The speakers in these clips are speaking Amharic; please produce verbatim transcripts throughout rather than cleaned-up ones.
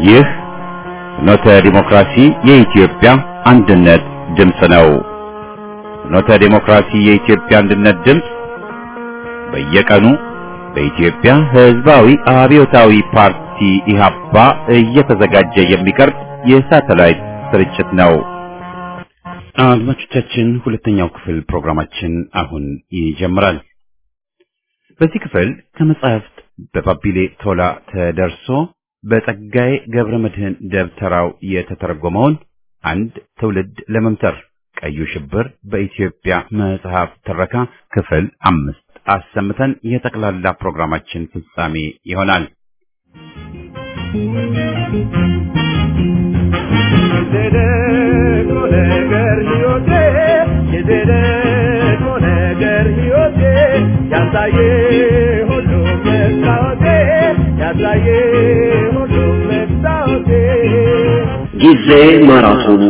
ይህ ፍኖተ ዲሞክራሲ የኢትዮጵያ አንድነት ድምፅ ነው። ፍኖተ ዲሞክራሲ የኢትዮጵያ አንድነት ድምፅ በየቀኑ በኢትዮጵያ ሕዝባዊ አብዮታዊ ፓርቲ ኢህአፓ እየተዘጋጀ የሚቀርብ የሳተላይት ስርጭት ነው። አድማጮቻችን፣ ሁለተኛው ክፍል ፕሮግራማችን አሁን ይጀምራል። በዚህ ክፍል ከመጽሐፍት በባቢሌ ቶላ ተደርሶ በጸጋዬ ገብረመድህን ደብተራው የተተረጎመውን አንድ ትውልድ ለመምተር ቀዩ ሽብር በኢትዮጵያ መጽሐፍ ትረካ ክፍል አምስት አሰምተን የጠቅላላ ፕሮግራማችን ፍጻሜ ይሆናል። የዘለቆ ነገር ሕይወቴ የዘለቆ ነገር ሕይወቴ ያሳየ ሁሉ መስታወቴ ያሳየ ሁሉ መስታወቴ ጊዜ ማራቶኑ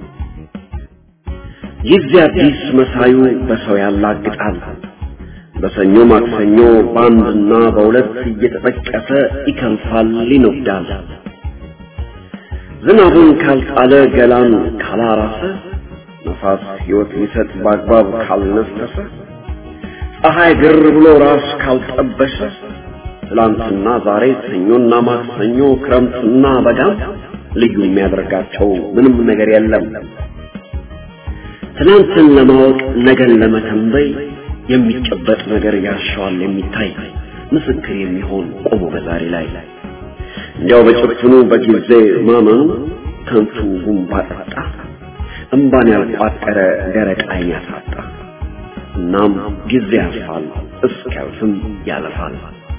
ጊዜ አዲስ መሳዩ በሰው ያላግጣል። በሰኞ ማክሰኞ ባንድና በሁለት እየተጠቀሰ ይከንፋል ይነዳል። ዝናቡን ካልጣለ ገላን ካላራሰ ነፋስ ሕይወት ሊሰጥ በአግባብ ካልነፈሰ ፀሐይ ግር ብሎ ራስ ካልጠበሰ ትላንትና ዛሬ ሰኞና ማክሰኞ ክረምትና በጋም ልዩ የሚያደርጋቸው ምንም ነገር የለም። ትላንትን ለማወቅ ነገን ለመተንበይ የሚጨበጥ ነገር ያሻዋል የሚታይ ምስክር የሚሆን ቆሞ በዛሬ ላይ እንዲያው በጭፍኑ በጊዜ ማመኑ ከንቱ ጉንባ ጠጣ እምባን ያልቋጠረ ደረቅ ዓይን ያሳጣ። እናም ጊዜ ያልፋል እስኪያልፍም ያልፋል።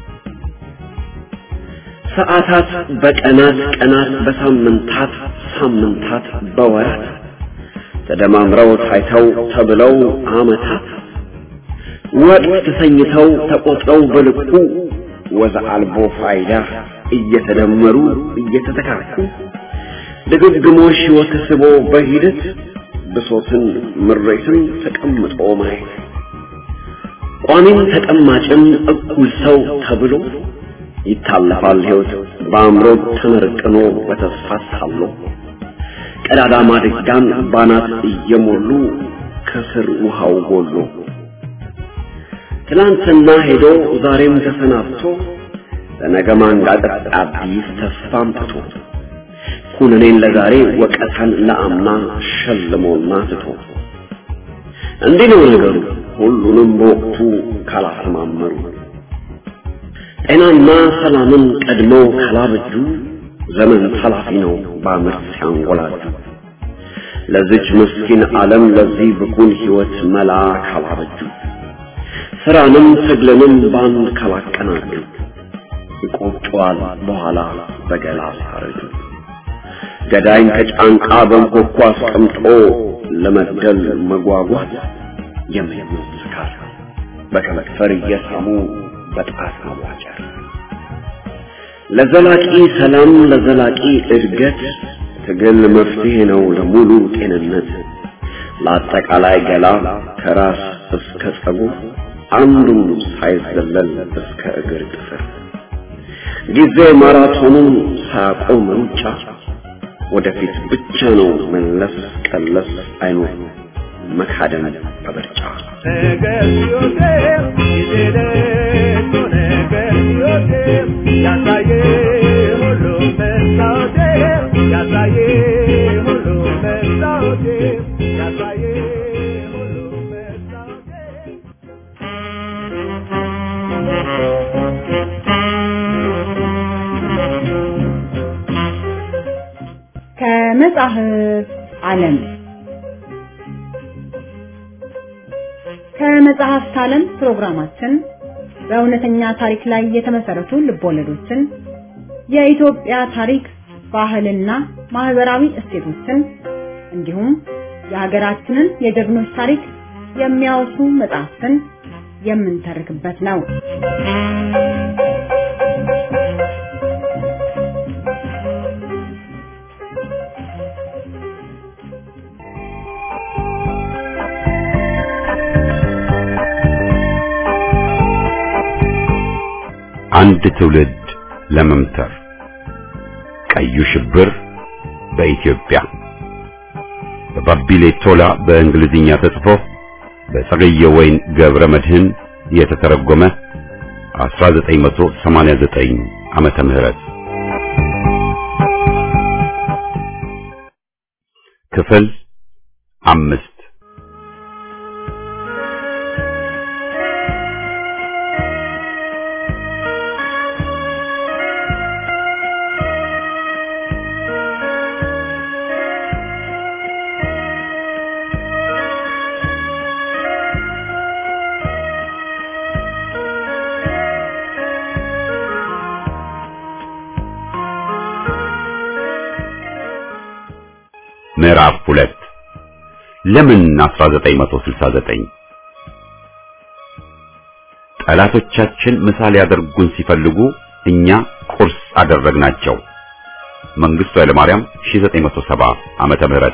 ሰዓታት በቀናት ቀናት በሳምንታት ሳምንታት በወራት ተደማምረው ታይተው ተብለው ዓመታት ወቅት ተሰኝተው ተቆጥረው በልኩ ወዛ አልቦ ፋይዳ እየተደመሩ እየተተካኩ ድግግሞሽ ሕይወት ስቦ በሂደት ብሶትን ምሬትን ተቀምጦ ማየት ቋሚም ተቀማጭም እኩል ሰው ተብሎ ይታለፋል ሕይወት በአእምሮ ተመርቅኖ በተስፋ ታሎ ቀዳዳ ማድጋን ባናት እየሞሉ ከስር ውሃው ጎሎ ትላንትና ሄዶ ዛሬም ተሰናብቶ ለነገ ማንጋጠጥ አዲስ ተስፋም ትቶ ኩነኔን ለዛሬ ወቀታን ለአምና ሸልሞና ትቶ እንዲህ ነው ነገሩ ሁሉንም በወቅቱ ካላሰማመሩ ጤናና ሰላምን ቀድመው ካላበጁ ዘመን ኃላፊ ነው በአመት ሲያንጎላጁ ለዚች ምስኪን ዓለም ለዚህ ብኩን ሕይወት መላ ካላበጁ ስራንም ትግልንም ባንድ ካላቀናጁ ይቆጨዋል በኋላ በገላ ሳረጁ ገዳይን ከጫንቃ በንኮኳ አስቀምጦ ለመግደል መጓጓት የሚያምን ስካር በከመክፈር እየሳሙ በጣት ማዋጨር ለዘላቂ ሰላም ለዘላቂ እድገት ትግል መፍትሄ ነው ለሙሉ ጤንነት ለአጠቃላይ ገላ ከራስ እስከ ጸጉር አንዱም ሳይዘለል እስከ እግር ጥፍር ጊዜ ማራቶኑን ሳያቆም ሩጫ ወደፊት ብቻ ነው መለስ ቀለስ አይኖር መካደም በበርጫ ነገር ሕይወቴ የዘለቆ ነገር ሕይወቴ ያሳየ ሁሉ መስታወቴ ያሳየ ሁሉ መስታወቴ ያሳየ ሁሉ መስታወቴ ከመጽሐፍ ዓለም ከመጽሐፍት ዓለም ፕሮግራማችን በእውነተኛ ታሪክ ላይ የተመሰረቱ ልቦለዶችን፣ የኢትዮጵያ ታሪክ፣ ባህልና ማህበራዊ እሴቶችን እንዲሁም የሀገራችንን የጀግኖች ታሪክ የሚያወሱ መጽሐፍትን የምንተርክበት ነው። አንድ ትውልድ ለመምተር ቀዩ ሽብር በኢትዮጵያ በባቢሌ ቶላ በእንግሊዝኛ ተጽፎ በጸገየ ወይን ገብረ መድህን የተተረጎመ አስራ ዘጠኝ መቶ ሰማንያ ዘጠኝ ዓመተ ምህረት ክፍል አምስት ምዕራፍ ሁለት ለምን አስራ ዘጠኝ መቶ ስልሳ ዘጠኝ ጠላቶቻችን ምሳሌ ያደርጉን ሲፈልጉ እኛ ቁርስ አደረግናቸው። መንግስቱ ኃይለ ማርያም ሺህ ዘጠኝ መቶ ሰባ ዓመተ ምህረት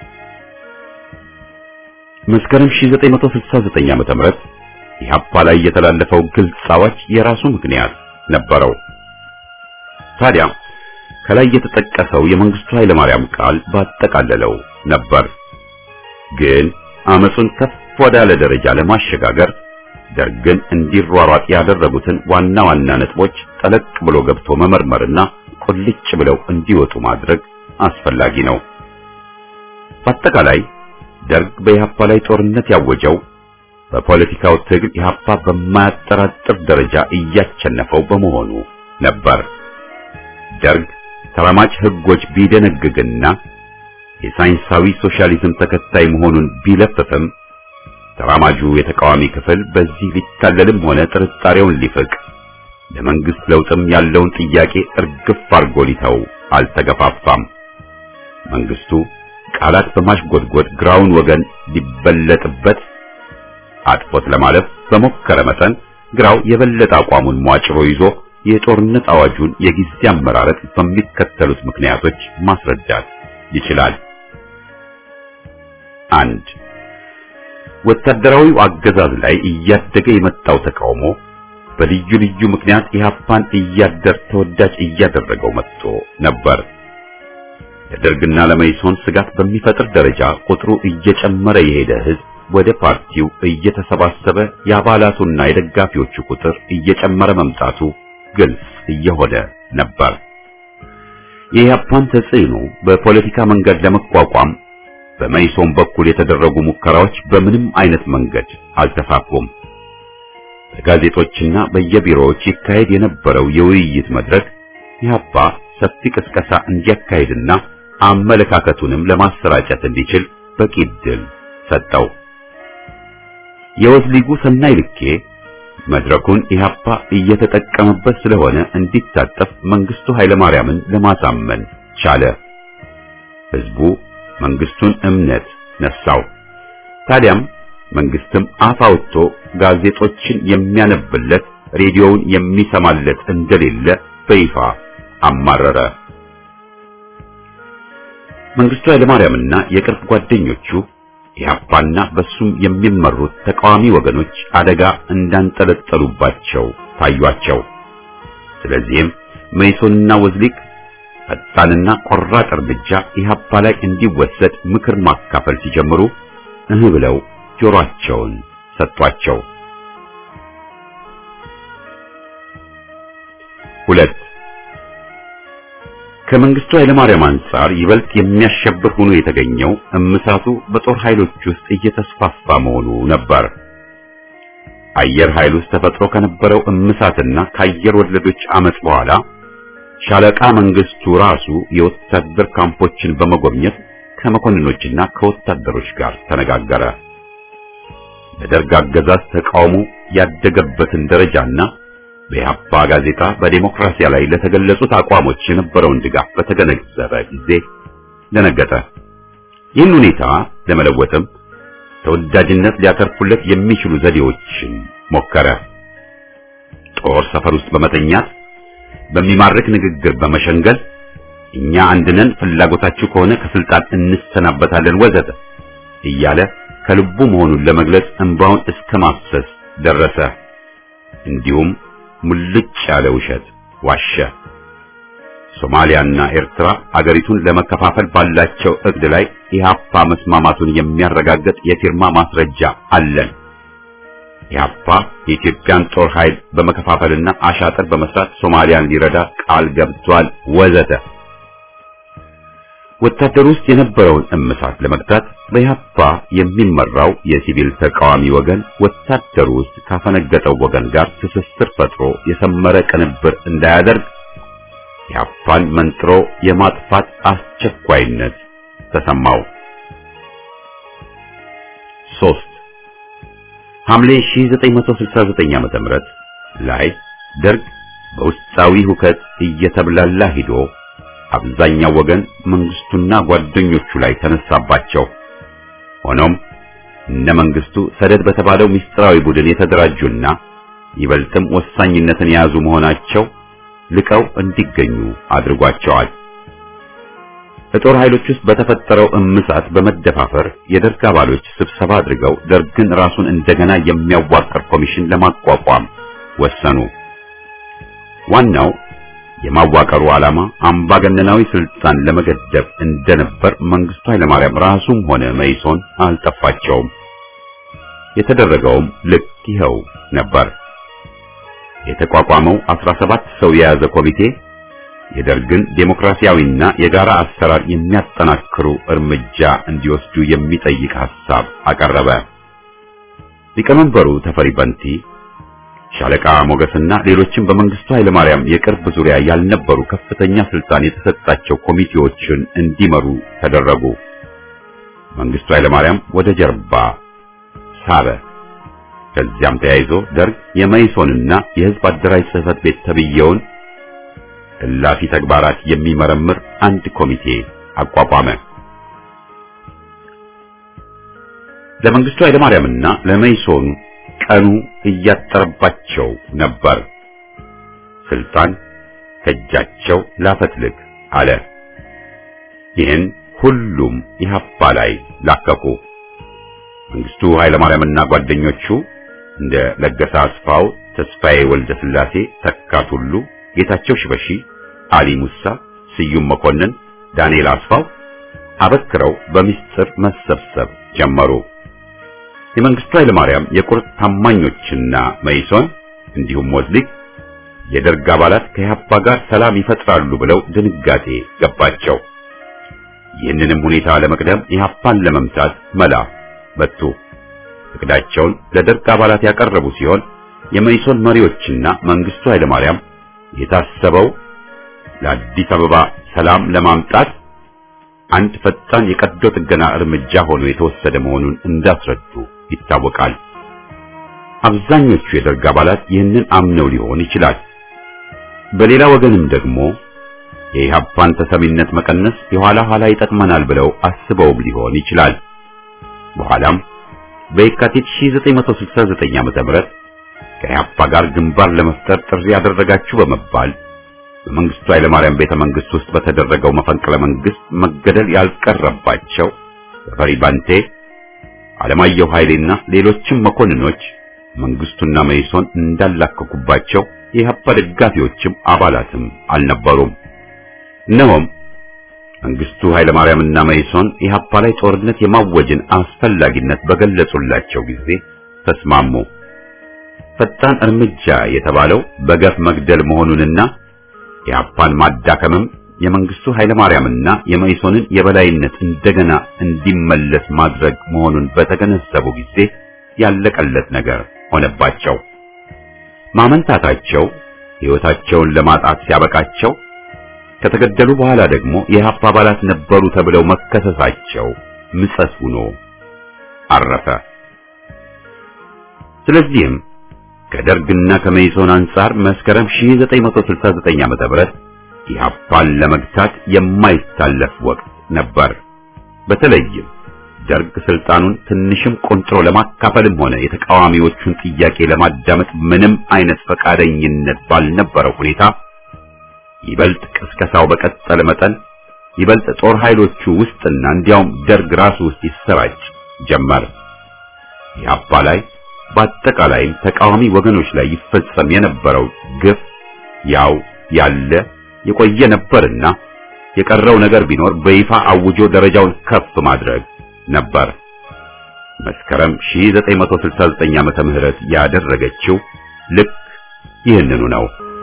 መስከረም ሺህ ዘጠኝ መቶ ስልሳ ዘጠኝ ዓመተ ምህረት ኢህአፓ ላይ የተላለፈው ግልጽ አዋጅ የራሱ ምክንያት ነበረው። ታዲያ ከላይ የተጠቀሰው የመንግስቱ ኃይለ ማርያም ቃል ባጠቃለለው ነበር። ግን አመጹን ከፍ ወዳለ ደረጃ ለማሸጋገር ደርግን እንዲሯሯጥ ያደረጉትን ዋና ዋና ነጥቦች ጠለቅ ብሎ ገብቶ መመርመርና ቁልጭ ብለው እንዲወጡ ማድረግ አስፈላጊ ነው። በአጠቃላይ ደርግ በኢህአፓ ላይ ጦርነት ያወጀው በፖለቲካው ትግል ኢህአፓ በማያጠራጥር ደረጃ እያቸነፈው በመሆኑ ነበር። ደርግ ተራማጅ ህጎች ቢደነግግና የሳይንሳዊ ሶሻሊዝም ተከታይ መሆኑን ቢለፍፍም ተራማጁ የተቃዋሚ ክፍል በዚህ ሊታለልም ሆነ ጥርጣሬውን ሊፍቅ ለመንግስት ለውጥም ያለውን ጥያቄ እርግፍ አርጎ ሊተው አልተገፋፋም። መንግስቱ ቃላት በማሽጎድጎድ ግራውን ወገን ሊበለጥበት አጥፎት ለማለፍ በሞከረ መጠን ግራው የበለጠ አቋሙን ሟጭሮ ይዞ የጦርነት አዋጁን የጊዜ አመራረጥ በሚከተሉት ምክንያቶች ማስረዳት ይችላል። አንድ ወታደራዊው አገዛዝ ላይ እያደገ የመጣው ተቃውሞ በልዩ ልዩ ምክንያት ኢህአፓን እያደር ተወዳጅ እያደረገው መጥቶ ነበር። ለደርግና ለመይሶን ስጋት በሚፈጥር ደረጃ ቁጥሩ እየጨመረ የሄደ ህዝብ ወደ ፓርቲው እየተሰባሰበ የአባላቱና የደጋፊዎቹ ቁጥር እየጨመረ መምጣቱ ግልጽ እየሆነ ነበር። የኢህአፓን ተጽዕኖ በፖለቲካ መንገድ ለመቋቋም በመይሶን በኩል የተደረጉ ሙከራዎች በምንም አይነት መንገድ አልተሳኩም። በጋዜጦችና በየቢሮዎች ይካሄድ የነበረው የውይይት መድረክ ኢህአፓ ሰፊ ቅስቀሳ እንዲያካሄድና አመለካከቱንም ለማሰራጨት እንዲችል በቂ ዕድል ሰጠው። የወዝሊጉ ሰናይ ልኬ መድረኩን ኢህአፓ እየተጠቀመበት ስለሆነ እንዲታጠፍ መንግስቱ ኃይለ ማርያምን ለማሳመን ቻለ። ህዝቡ መንግስቱን እምነት ነሳው። ታዲያም መንግስትም አፍ አውጥቶ ጋዜጦችን የሚያነብለት ሬዲዮውን የሚሰማለት እንደሌለ በይፋ አማረረ። መንግስቱ ኃይለ ማርያምና የቅርብ ጓደኞቹ ኢህአፓና በሱም የሚመሩት ተቃዋሚ ወገኖች አደጋ እንዳንጠለጠሉባቸው ታዩአቸው። ስለዚህም መይሶንና ወዝሊግ ፈጣንና ቆራጥ እርምጃ ኢህአፓ ላይ እንዲወሰድ ምክር ማካፈል ሲጀምሩ እህ ብለው ጆሮአቸውን ሰጧቸው። ሁለት ከመንግስቱ ኃይለ ማርያም አንጻር ይበልጥ የሚያሸብር ሆኖ የተገኘው እምሳቱ በጦር ኃይሎች ውስጥ እየተስፋፋ መሆኑ ነበር። አየር ኃይል ውስጥ ተፈጥሮ ከነበረው እምሳትና ከአየር ወለዶች አመጽ በኋላ ሻለቃ መንግስቱ ራሱ የወታደር ካምፖችን በመጎብኘት ከመኮንኖችና ከወታደሮች ጋር ተነጋገረ። በደርግ አገዛዝ ተቃውሞ ያደገበትን ደረጃና በኢህአፓ ጋዜጣ በዲሞክራሲያ ላይ ለተገለጹት አቋሞች የነበረውን ድጋፍ በተገነዘበ ጊዜ ደነገጠ። ይህን ሁኔታ ለመለወጥም ተወዳጅነት ሊያተርፉለት የሚችሉ ዘዴዎችን ሞከረ። ጦር ሰፈር ውስጥ በመተኛት በሚማርክ ንግግር በመሸንገል እኛ አንድነን ፍላጎታችሁ ከሆነ ከስልጣን እንሰናበታለን ወዘተ እያለ ከልቡ መሆኑን ለመግለጽ እንባውን እስከ ማፍሰስ ደረሰ። እንዲሁም ሙልጭ ያለ ውሸት ዋሸ። ሶማሊያና ኤርትራ አገሪቱን ለመከፋፈል ባላቸው እቅድ ላይ ኢህአፓ መስማማቱን የሚያረጋግጥ የፊርማ ማስረጃ አለን። ኢህአፓ የኢትዮጵያን ጦር ኃይል በመከፋፈልና አሻጥር በመስራት ሶማሊያን ሊረዳ ቃል ገብቷል ወዘተ። ወታደሩ ውስጥ የነበረውን እምሳት ለመግታት በኢህአፓ የሚመራው የሲቪል ተቃዋሚ ወገን ወታደሩ ውስጥ ካፈነገጠው ወገን ጋር ትስስር ፈጥሮ የሰመረ ቅንብር እንዳያደርግ ኢህአፓን መንጥሮ የማጥፋት አስቸኳይነት ተሰማው። ሶስት ሐምሌ ሺህ ዘጠኝ መቶ ስልሳ ዘጠኝ ዓመተ ምህረት ላይ ደርግ በውስጣዊ ሁከት እየተብላላ ሂዶ አብዛኛው ወገን መንግስቱና ጓደኞቹ ላይ ተነሳባቸው። ሆኖም እነ መንግስቱ ሰደድ በተባለው ምስጢራዊ ቡድን የተደራጁና ይበልጥም ወሳኝነትን የያዙ መሆናቸው ልቀው እንዲገኙ አድርጓቸዋል። በጦር ኃይሎች ውስጥ በተፈጠረው እምሳት በመደፋፈር የደርግ አባሎች ስብሰባ አድርገው ደርግን ራሱን እንደገና የሚያዋቅር ኮሚሽን ለማቋቋም ወሰኑ። ዋናው የማዋቀሩ ዓላማ አምባገነናዊ ስልጣን ለመገደብ እንደነበር መንግስቱ ኃይለማርያም ራሱም ሆነ መኢሶን አልጠፋቸውም። የተደረገውም ልክ ይኸው ነበር። የተቋቋመው አስራ ሰባት ሰው የያዘ ኮሚቴ የደርግን ዴሞክራሲያዊና የጋራ አሰራር የሚያጠናክሩ እርምጃ እንዲወስዱ የሚጠይቅ ሐሳብ አቀረበ። ሊቀመንበሩ ተፈሪ በንቲ፣ ሻለቃ ሞገስና ሌሎችም በመንግስቱ ኃይለማርያም የቅርብ ዙሪያ ያልነበሩ ከፍተኛ ስልጣን የተሰጣቸው ኮሚቴዎችን እንዲመሩ ተደረጉ። መንግስቱ ኃይለማርያም ወደ ጀርባ ሳበ። ከዚያም ተያይዞ ደርግ የመኢሶንና የህዝብ አደራጅ ጽህፈት ቤት ተብየውን እላፊ ተግባራት የሚመረምር አንድ ኮሚቴ አቋቋመ። ለመንግስቱ ኃይለማርያምና ለመኢሶን ቀኑ እያጠረባቸው ነበር። ስልጣን ከእጃቸው ላፈትልክ አለ። ይህን ሁሉም ኢህአፓ ላይ ላከኩ። መንግስቱ ኃይለማርያምና ጓደኞቹ እንደ ለገሰ አስፋው፣ ተስፋዬ ወልደ ስላሴ፣ ተካት ሁሉ፣ ጌታቸው ሽበሺ፣ አሊ ሙሳ፣ ስዩም መኮንን፣ ዳንኤል አስፋው አበክረው በሚስጥር መሰብሰብ ጀመሩ። የመንግስቱ ኃይለማርያም የቁርጥ ታማኞችና መኢሶን እንዲሁም ሞዝሊክ የደርግ አባላት ከኢህአፓ ጋር ሰላም ይፈጥራሉ ብለው ድንጋጤ ገባቸው። ይህንንም ሁኔታ ለመቅደም ኢህአፓን ለመምታት መላ መጡ። እቅዳቸውን ለደርግ አባላት ያቀረቡ ሲሆን የመኢሶን መሪዎችና መንግስቱ ኃይለማርያም የታሰበው ለአዲስ አበባ ሰላም ለማምጣት አንድ ፈጣን የቀዶ ጥገና እርምጃ ሆኖ የተወሰደ መሆኑን እንዳስረዱ ይታወቃል። አብዛኞቹ የደርግ አባላት ይህንን አምነው ሊሆን ይችላል። በሌላ ወገንም ደግሞ የኢህአፓን ተሰሚነት መቀነስ የኋላ ኋላ ይጠቅመናል ብለው አስበውም ሊሆን ይችላል። በኋላም በየካቲት ሺህ ዘጠኝ መቶ ስልሳ ዘጠኝ ዓመተ ምህረት ከኢህአፓ ጋር ግንባር ለመፍጠር ጥሪ ያደረጋችሁ በመባል በመንግስቱ ኃይለማርያም ቤተ መንግስት ውስጥ በተደረገው መፈንቅለ መንግስት መገደል ያልቀረባቸው ተፈሪ ባንቴ፣ አለማየሁ ኃይሌና ሌሎችም መኮንኖች መንግስቱና መኢሶን እንዳላከኩባቸው የኢህአፓ ደጋፊዎችም አባላትም አልነበሩም። እነሆም መንግስቱ ኃይለማርያምና መኢሶን ኢህአፓ ላይ ጦርነት የማወጅን አስፈላጊነት በገለጹላቸው ጊዜ ተስማሙ። ፈጣን እርምጃ የተባለው በገፍ መግደል መሆኑንና ኢህአፓን ማዳከምም የመንግስቱ ኃይለማርያምና የመኢሶንን የበላይነት እንደገና እንዲመለስ ማድረግ መሆኑን በተገነዘቡ ጊዜ ያለቀለት ነገር ሆነባቸው። ማመንታታቸው ሕይወታቸውን ለማጣት ሲያበቃቸው ከተገደሉ በኋላ ደግሞ የኢህአፓ አባላት ነበሩ ተብለው መከሰሳቸው ምጸት ሆኖ አረፈ። ስለዚህም ከደርግና ከመኢሶን አንጻር መስከረም ሺህ ዘጠኝ መቶ ስልሳ ዘጠኝ ዓመተ ምህረት ኢህአፓን ለመግታት የማይታለፍ ወቅት ነበር። በተለይም ደርግ ስልጣኑን ትንሽም ቆንጥሮ ለማካፈልም ሆነ የተቃዋሚዎቹን ጥያቄ ለማዳመጥ ምንም አይነት ፈቃደኝነት ባልነበረው ሁኔታ ይበልጥ ቅስቀሳው በቀጠለ መጠን ይበልጥ ጦር ኃይሎቹ ውስጥና እንዲያውም ደርግ ራሱ ውስጥ ይሰራጭ ጀመር። ኢህአፓ ላይ በአጠቃላይም ተቃዋሚ ወገኖች ላይ ይፈጸም የነበረው ግፍ ያው ያለ የቆየ ነበርና የቀረው ነገር ቢኖር በይፋ አውጆ ደረጃውን ከፍ ማድረግ ነበር። መስከረም ሺህ ዘጠኝ መቶ ስልሳ ዘጠኝ ዓመተ ምህረት ያደረገችው ልክ ይህንኑ ነው።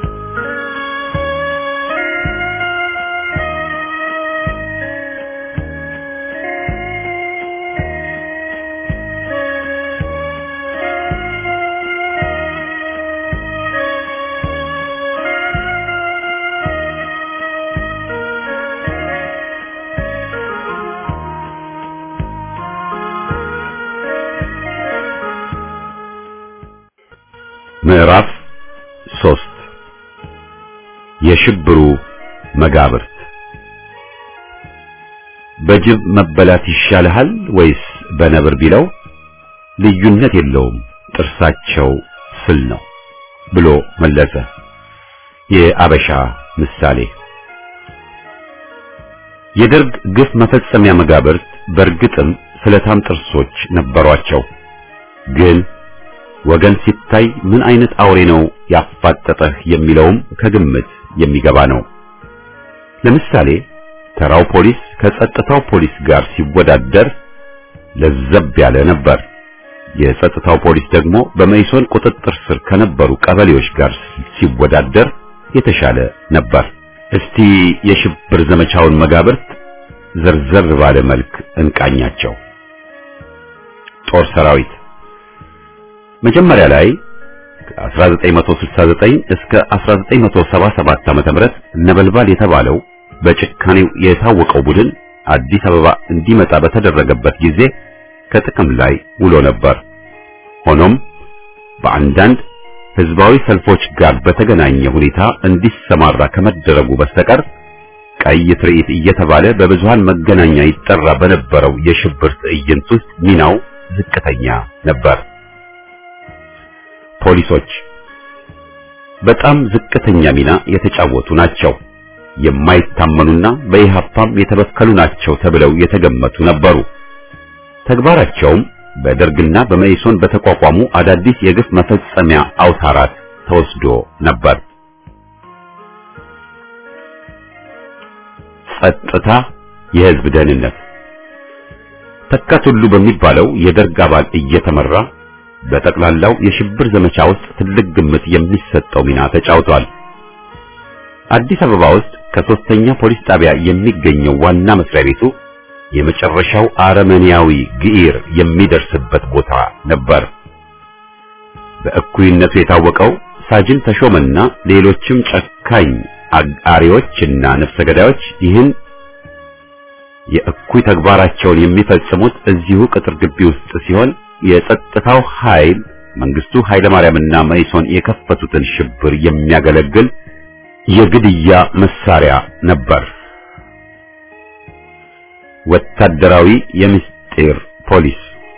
ምዕራፍ ሶስት የሽብሩ መጋብርት። በጅብ መበላት ይሻልሃል ወይስ በነብር ቢለው ልዩነት የለውም ጥርሳቸው ስል ነው ብሎ መለሰ። የአበሻ ምሳሌ። የደርግ ግፍ መፈጸሚያ መጋብርት በእርግጥም ስለታም ጥርሶች ነበሯቸው። ግን ወገን ሲታይ ምን አይነት አውሬ ነው ያፋጠጠህ የሚለውም ከግምት የሚገባ ነው። ለምሳሌ ተራው ፖሊስ ከጸጥታው ፖሊስ ጋር ሲወዳደር ለዘብ ያለ ነበር። የጸጥታው ፖሊስ ደግሞ በመይሶን ቁጥጥር ስር ከነበሩ ቀበሌዎች ጋር ሲወዳደር የተሻለ ነበር። እስቲ የሽብር ዘመቻውን መጋብርት ዘርዘር ባለ መልክ እንቃኛቸው። ጦር ሰራዊት መጀመሪያ ላይ ከአስራ ዘጠኝ መቶ ስልሳ ዘጠኝ እስከ አስራ ዘጠኝ መቶ ሰባ ሰባት ዓመተ ምህረት ነበልባል የተባለው በጭካኔው የታወቀው ቡድን አዲስ አበባ እንዲመጣ በተደረገበት ጊዜ ከጥቅም ላይ ውሎ ነበር። ሆኖም በአንዳንድ ህዝባዊ ሰልፎች ጋር በተገናኘ ሁኔታ እንዲሰማራ ከመደረጉ በስተቀር ቀይ ትርኢት እየተባለ በብዙሃን መገናኛ ይጠራ በነበረው የሽብር ትዕይንት ውስጥ ሚናው ዝቅተኛ ነበር። ፖሊሶች በጣም ዝቅተኛ ሚና የተጫወቱ ናቸው። የማይታመኑና በኢህአፓም የተበከሉ ናቸው ተብለው የተገመቱ ነበሩ። ተግባራቸውም በደርግና በመኢሶን በተቋቋሙ አዳዲስ የግፍ መፈጸሚያ አውታራት ተወስዶ ነበር። ጸጥታ፣ የህዝብ ደህንነት ተካቱሉ በሚባለው የደርግ አባል እየተመራ በጠቅላላው የሽብር ዘመቻ ውስጥ ትልቅ ግምት የሚሰጠው ሚና ተጫውቷል። አዲስ አበባ ውስጥ ከሶስተኛ ፖሊስ ጣቢያ የሚገኘው ዋና መስሪያ ቤቱ የመጨረሻው አረመኔያዊ ግኢር የሚደርስበት ቦታ ነበር። በእኩይነቱ የታወቀው ሳጅን ተሾመና ሌሎችም ጨካኝ አጋሪዎችና ነፍሰ ገዳዮች ይህን የእኩይ ተግባራቸውን የሚፈጽሙት እዚሁ ቅጥር ግቢ ውስጥ ሲሆን የጸጥታው ኃይል መንግስቱ ኃይለማርያምና መኢሶን የከፈቱትን ሽብር የሚያገለግል የግድያ መሳሪያ ነበር። ወታደራዊ የምስጢር ፖሊስ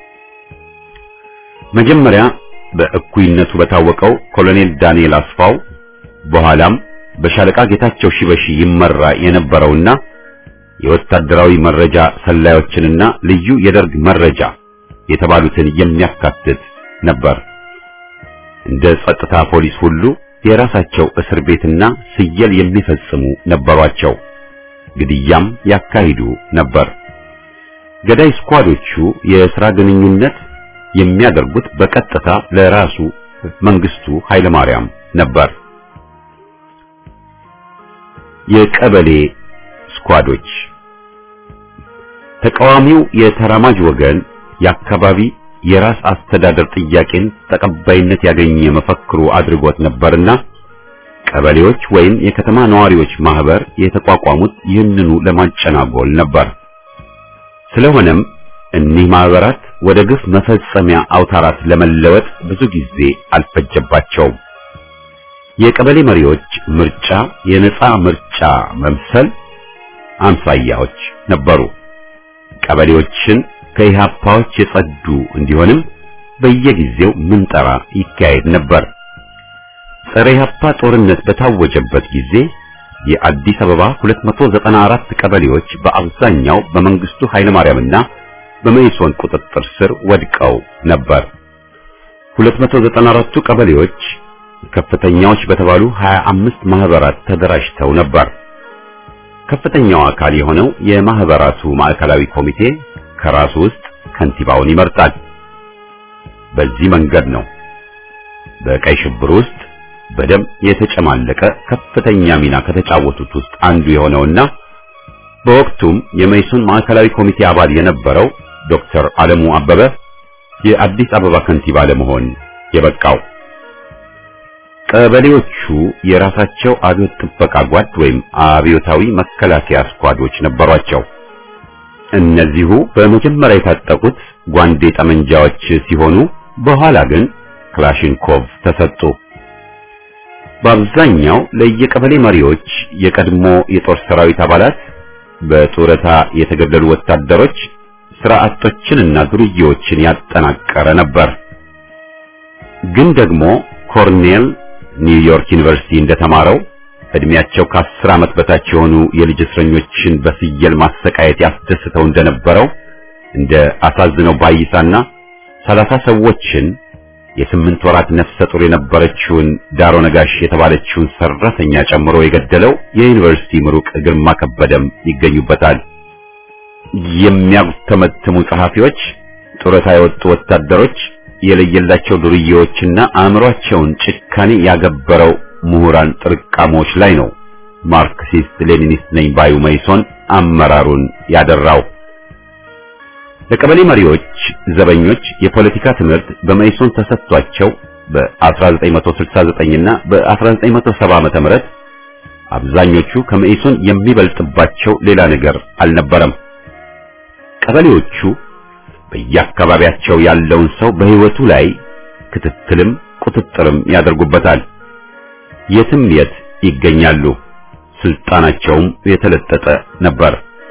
መጀመሪያ በእኩይነቱ በታወቀው ኮሎኔል ዳንኤል አስፋው በኋላም በሻለቃ ጌታቸው ሺበሺ ይመራ የነበረውና የወታደራዊ መረጃ ሰላዮችንና ልዩ የደርግ መረጃ የተባሉትን የሚያካትት ነበር። እንደ ጸጥታ ፖሊስ ሁሉ የራሳቸው እስር ቤትና ስየል የሚፈጽሙ ነበሯቸው። ግድያም ያካሂዱ ነበር። ገዳይ ስኳዶቹ የሥራ ግንኙነት የሚያደርጉት በቀጥታ ለራሱ መንግስቱ ኃይለማርያም ነበር። የቀበሌ ስኳዶች ተቃዋሚው የተራማጅ ወገን የአካባቢ የራስ አስተዳደር ጥያቄን ተቀባይነት ያገኘ መፈክሩ አድርጎት ነበርና ቀበሌዎች ወይም የከተማ ነዋሪዎች ማህበር የተቋቋሙት ይህንኑ ለማጨናጎል ነበር። ስለሆነም እኒህ ማህበራት ወደ ግፍ መፈጸሚያ አውታራት ለመለወጥ ብዙ ጊዜ አልፈጀባቸውም። የቀበሌ መሪዎች ምርጫ የነጻ ምርጫ መምሰል አምሳያዎች ነበሩ። ቀበሌዎችን ከኢህአፓዎች የጸዱ እንዲሆንም በየጊዜው ምንጠራ ይካሄድ ነበር። ጸረ ኢህአፓ ጦርነት በታወጀበት ጊዜ የአዲስ አበባ ሁለት መቶ ዘጠና አራት ቀበሌዎች በአብዛኛው በመንግስቱ ኃይለማርያምና በመኢሶን ቁጥጥር ስር ወድቀው ነበር። ሁለት መቶ ዘጠና አራቱ ቀበሌዎች ከፍተኛዎች በተባሉ ሀያ አምስት ማህበራት ተደራጅተው ነበር። ከፍተኛው አካል የሆነው የማህበራቱ ማዕከላዊ ኮሚቴ ከራሱ ውስጥ ከንቲባውን ይመርጣል። በዚህ መንገድ ነው በቀይ ሽብር ውስጥ በደም የተጨማለቀ ከፍተኛ ሚና ከተጫወቱት ውስጥ አንዱ የሆነውና በወቅቱም የመኢሶን ማዕከላዊ ኮሚቴ አባል የነበረው ዶክተር አለሙ አበበ የአዲስ አበባ ከንቲባ ለመሆን የበቃው። ቀበሌዎቹ የራሳቸው አብዮት ጥበቃ ጓድ ወይም አብዮታዊ መከላከያ ስኳዶች ነበሯቸው። እነዚሁ በመጀመሪያ የታጠቁት ጓንዴ ጠመንጃዎች ሲሆኑ በኋላ ግን ክላሽንኮቭ ተሰጡ። በአብዛኛው ለየቀበሌ መሪዎች የቀድሞ የጦር ሰራዊት አባላት፣ በጡረታ የተገደሉ ወታደሮች፣ ስርዓቶችንና ዱርዬዎችን ያጠናቀረ ነበር። ግን ደግሞ ኮርኔል ኒውዮርክ ዩኒቨርሲቲ እንደተማረው እድሜያቸው ከአስር ዓመት በታች የሆኑ የልጅ እስረኞችን በስየል ማሰቃየት ያስደስተው እንደነበረው እንደ አሳዝነው ባይሳና ሰላሳ ሰዎችን የስምንት ወራት ነፍሰ ጡር የነበረችውን ዳሮ ነጋሽ የተባለችውን ሰራተኛ ጨምሮ የገደለው የዩኒቨርሲቲ ምሩቅ ግርማ ከበደም ይገኙበታል። የሚያጉተመትሙ ጸሐፊዎች፣ ጡረታ የወጡ ወታደሮች፣ የለየላቸው ዱርዬዎችና አእምሯቸውን ጭካኔ ያገበረው ምሁራን ጥርቃሞች ላይ ነው ማርክሲስት ሌኒኒስት ነኝ ባዩ መኢሶን አመራሩን ያደራው። ለቀበሌ መሪዎች፣ ዘበኞች የፖለቲካ ትምህርት በመኢሶን ተሰጥቷቸው በ1969 እና በ1970 ዓመተ ምህረት አብዛኞቹ ከመኢሶን የሚበልጥባቸው ሌላ ነገር አልነበረም። ቀበሌዎቹ በየአካባቢያቸው ያለውን ሰው በህይወቱ ላይ ክትትልም ቁጥጥርም ያደርጉበታል። የትም የት ይገኛሉ። ስልጣናቸውም የተለጠጠ ነበር።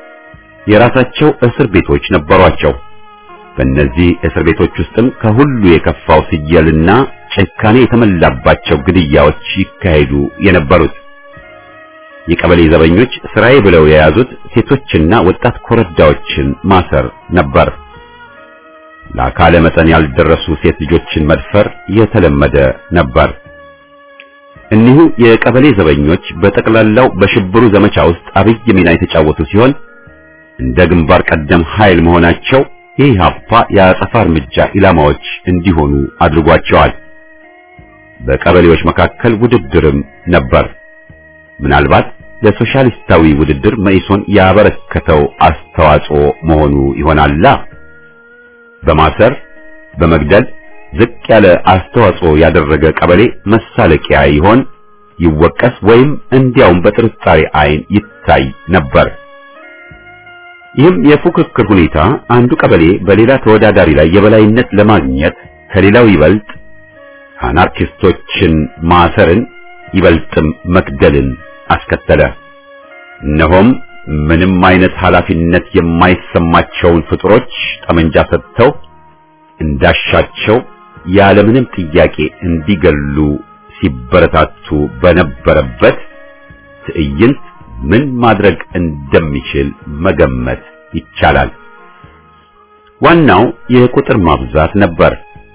የራሳቸው እስር ቤቶች ነበሯቸው። በእነዚህ እስር ቤቶች ውስጥም ከሁሉ የከፋው ስየልና ጭካኔ የተመላባቸው ግድያዎች ይካሄዱ የነበሩት። የቀበሌ ዘበኞች ስራዬ ብለው የያዙት ሴቶችና ወጣት ኮረዳዎችን ማሰር ነበር። ለአካለ መጠን ያልደረሱ ሴት ልጆችን መድፈር የተለመደ ነበር። እኒሁ የቀበሌ ዘበኞች በጠቅላላው በሽብሩ ዘመቻ ውስጥ አብይ ሚና የተጫወቱ ሲሆን እንደ ግንባር ቀደም ኃይል መሆናቸው የኢህአፓ የአጸፋ እርምጃ ኢላማዎች እንዲሆኑ አድርጓቸዋል። በቀበሌዎች መካከል ውድድርም ነበር። ምናልባት ለሶሻሊስታዊ ውድድር መኢሶን ያበረከተው አስተዋጽኦ መሆኑ ይሆናላ። በማሰር በመግደል ዝቅ ያለ አስተዋጽኦ ያደረገ ቀበሌ መሳለቂያ ይሆን፣ ይወቀስ ወይም እንዲያውም በጥርጣሬ አይን ይታይ ነበር። ይህም የፉክክር ሁኔታ አንዱ ቀበሌ በሌላ ተወዳዳሪ ላይ የበላይነት ለማግኘት ከሌላው ይበልጥ አናርኪስቶችን ማሰርን ይበልጥም መግደልን አስከተለ። እነሆም ምንም አይነት ኃላፊነት የማይሰማቸውን ፍጡሮች ጠመንጃ ሰጥተው እንዳሻቸው ያለምንም ጥያቄ እንዲገሉ ሲበረታቱ በነበረበት ትዕይንት ምን ማድረግ እንደሚችል መገመት ይቻላል። ዋናው የቁጥር ማብዛት ነበር።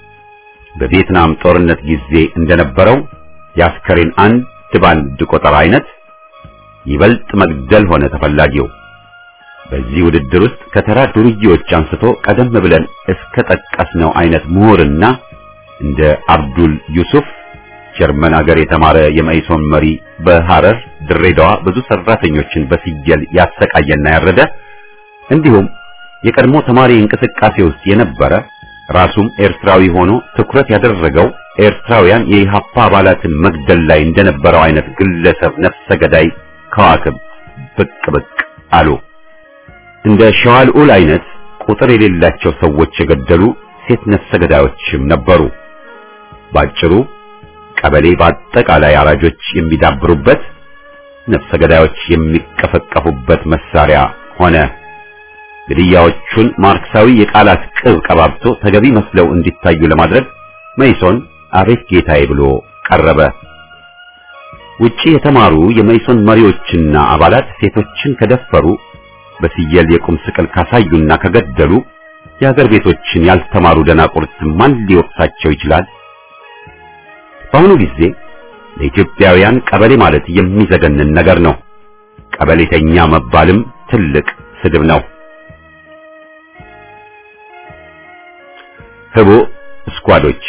በቪየትናም ጦርነት ጊዜ እንደነበረው የአስከሬን አንድ ባንድ ቁጥር አይነት ይበልጥ መግደል ሆነ ተፈላጊው። በዚህ ውድድር ውስጥ ከተራ ዱርዬዎች አንስቶ ቀደም ብለን እስከ ጠቀስነው አይነት ምሁርና እንደ አብዱል ዩሱፍ ጀርመን ሀገር የተማረ የመኢሶን መሪ በሐረር ድሬዳዋ ብዙ ሰራተኞችን በስየል ያሰቃየና ያረደ፣ እንዲሁም የቀድሞ ተማሪ እንቅስቃሴ ውስጥ የነበረ ራሱም ኤርትራዊ ሆኖ ትኩረት ያደረገው ኤርትራውያን የኢሃፓ አባላትን መግደል ላይ እንደነበረው አይነት ግለሰብ ነፍሰ ገዳይ ከዋክብት ብቅ ብቅ አሉ። እንደ ሸዋልኡል አይነት ቁጥር የሌላቸው ሰዎች የገደሉ ሴት ነፍሰ ገዳዮችም ነበሩ። ባጭሩ ቀበሌ በአጠቃላይ አራጆች የሚዳብሩበት፣ ነፍሰ ገዳዮች የሚቀፈቀፉበት መሳሪያ ሆነ። ግድያዎቹን ማርክሳዊ የቃላት ቅብ ቀባብቶ ተገቢ መስለው እንዲታዩ ለማድረግ መኢሶን አቤት ጌታዬ ብሎ ቀረበ። ውጪ የተማሩ የመኢሶን መሪዎችና አባላት ሴቶችን ከደፈሩ፣ በስየል የቁም ስቅል ካሳዩና ከገደሉ የሀገር ቤቶችን ያልተማሩ ደናቁርት ማን ሊወቅሳቸው ይችላል? በአሁኑ ጊዜ ለኢትዮጵያውያን ቀበሌ ማለት የሚዘገንን ነገር ነው። ቀበሌተኛ መባልም ትልቅ ስድብ ነው። ህቡ ስኳዶች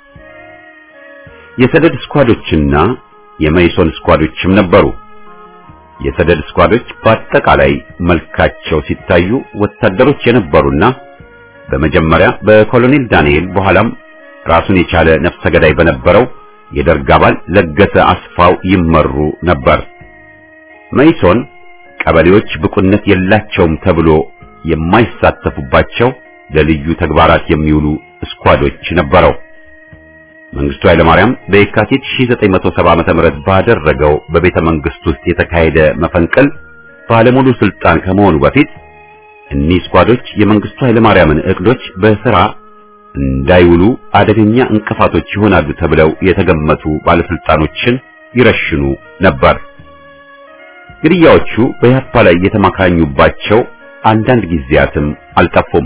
የሰደድ ስኳዶችና የመይሶን ስኳዶችም ነበሩ። የሰደድ ስኳዶች በአጠቃላይ መልካቸው ሲታዩ ወታደሮች የነበሩና በመጀመሪያ በኮሎኔል ዳንኤል በኋላም ራሱን የቻለ ነፍሰ ገዳይ በነበረው የደርግ አባል ለገሰ አስፋው ይመሩ ነበር። መይሶን ቀበሌዎች ብቁነት የላቸውም ተብሎ የማይሳተፉባቸው ለልዩ ተግባራት የሚውሉ ስኳዶች ነበረው። መንግስቱ ኃይለማርያም በየካቲት ሺህ ዘጠኝ መቶ ሰባ ዓመተ ምህረት ባደረገው በቤተ መንግስት ውስጥ የተካሄደ መፈንቅል ባለሙሉ ስልጣን ከመሆኑ በፊት እኒህ ስኳዶች የመንግስቱ ኃይለማርያምን እቅዶች በስራ እንዳይውሉ አደገኛ እንቅፋቶች ይሆናሉ ተብለው የተገመቱ ባለስልጣኖችን ይረሽኑ ነበር። ግድያዎቹ በኢህአፓ ላይ የተማካኙባቸው አንዳንድ ጊዜያትም አልጠፉም።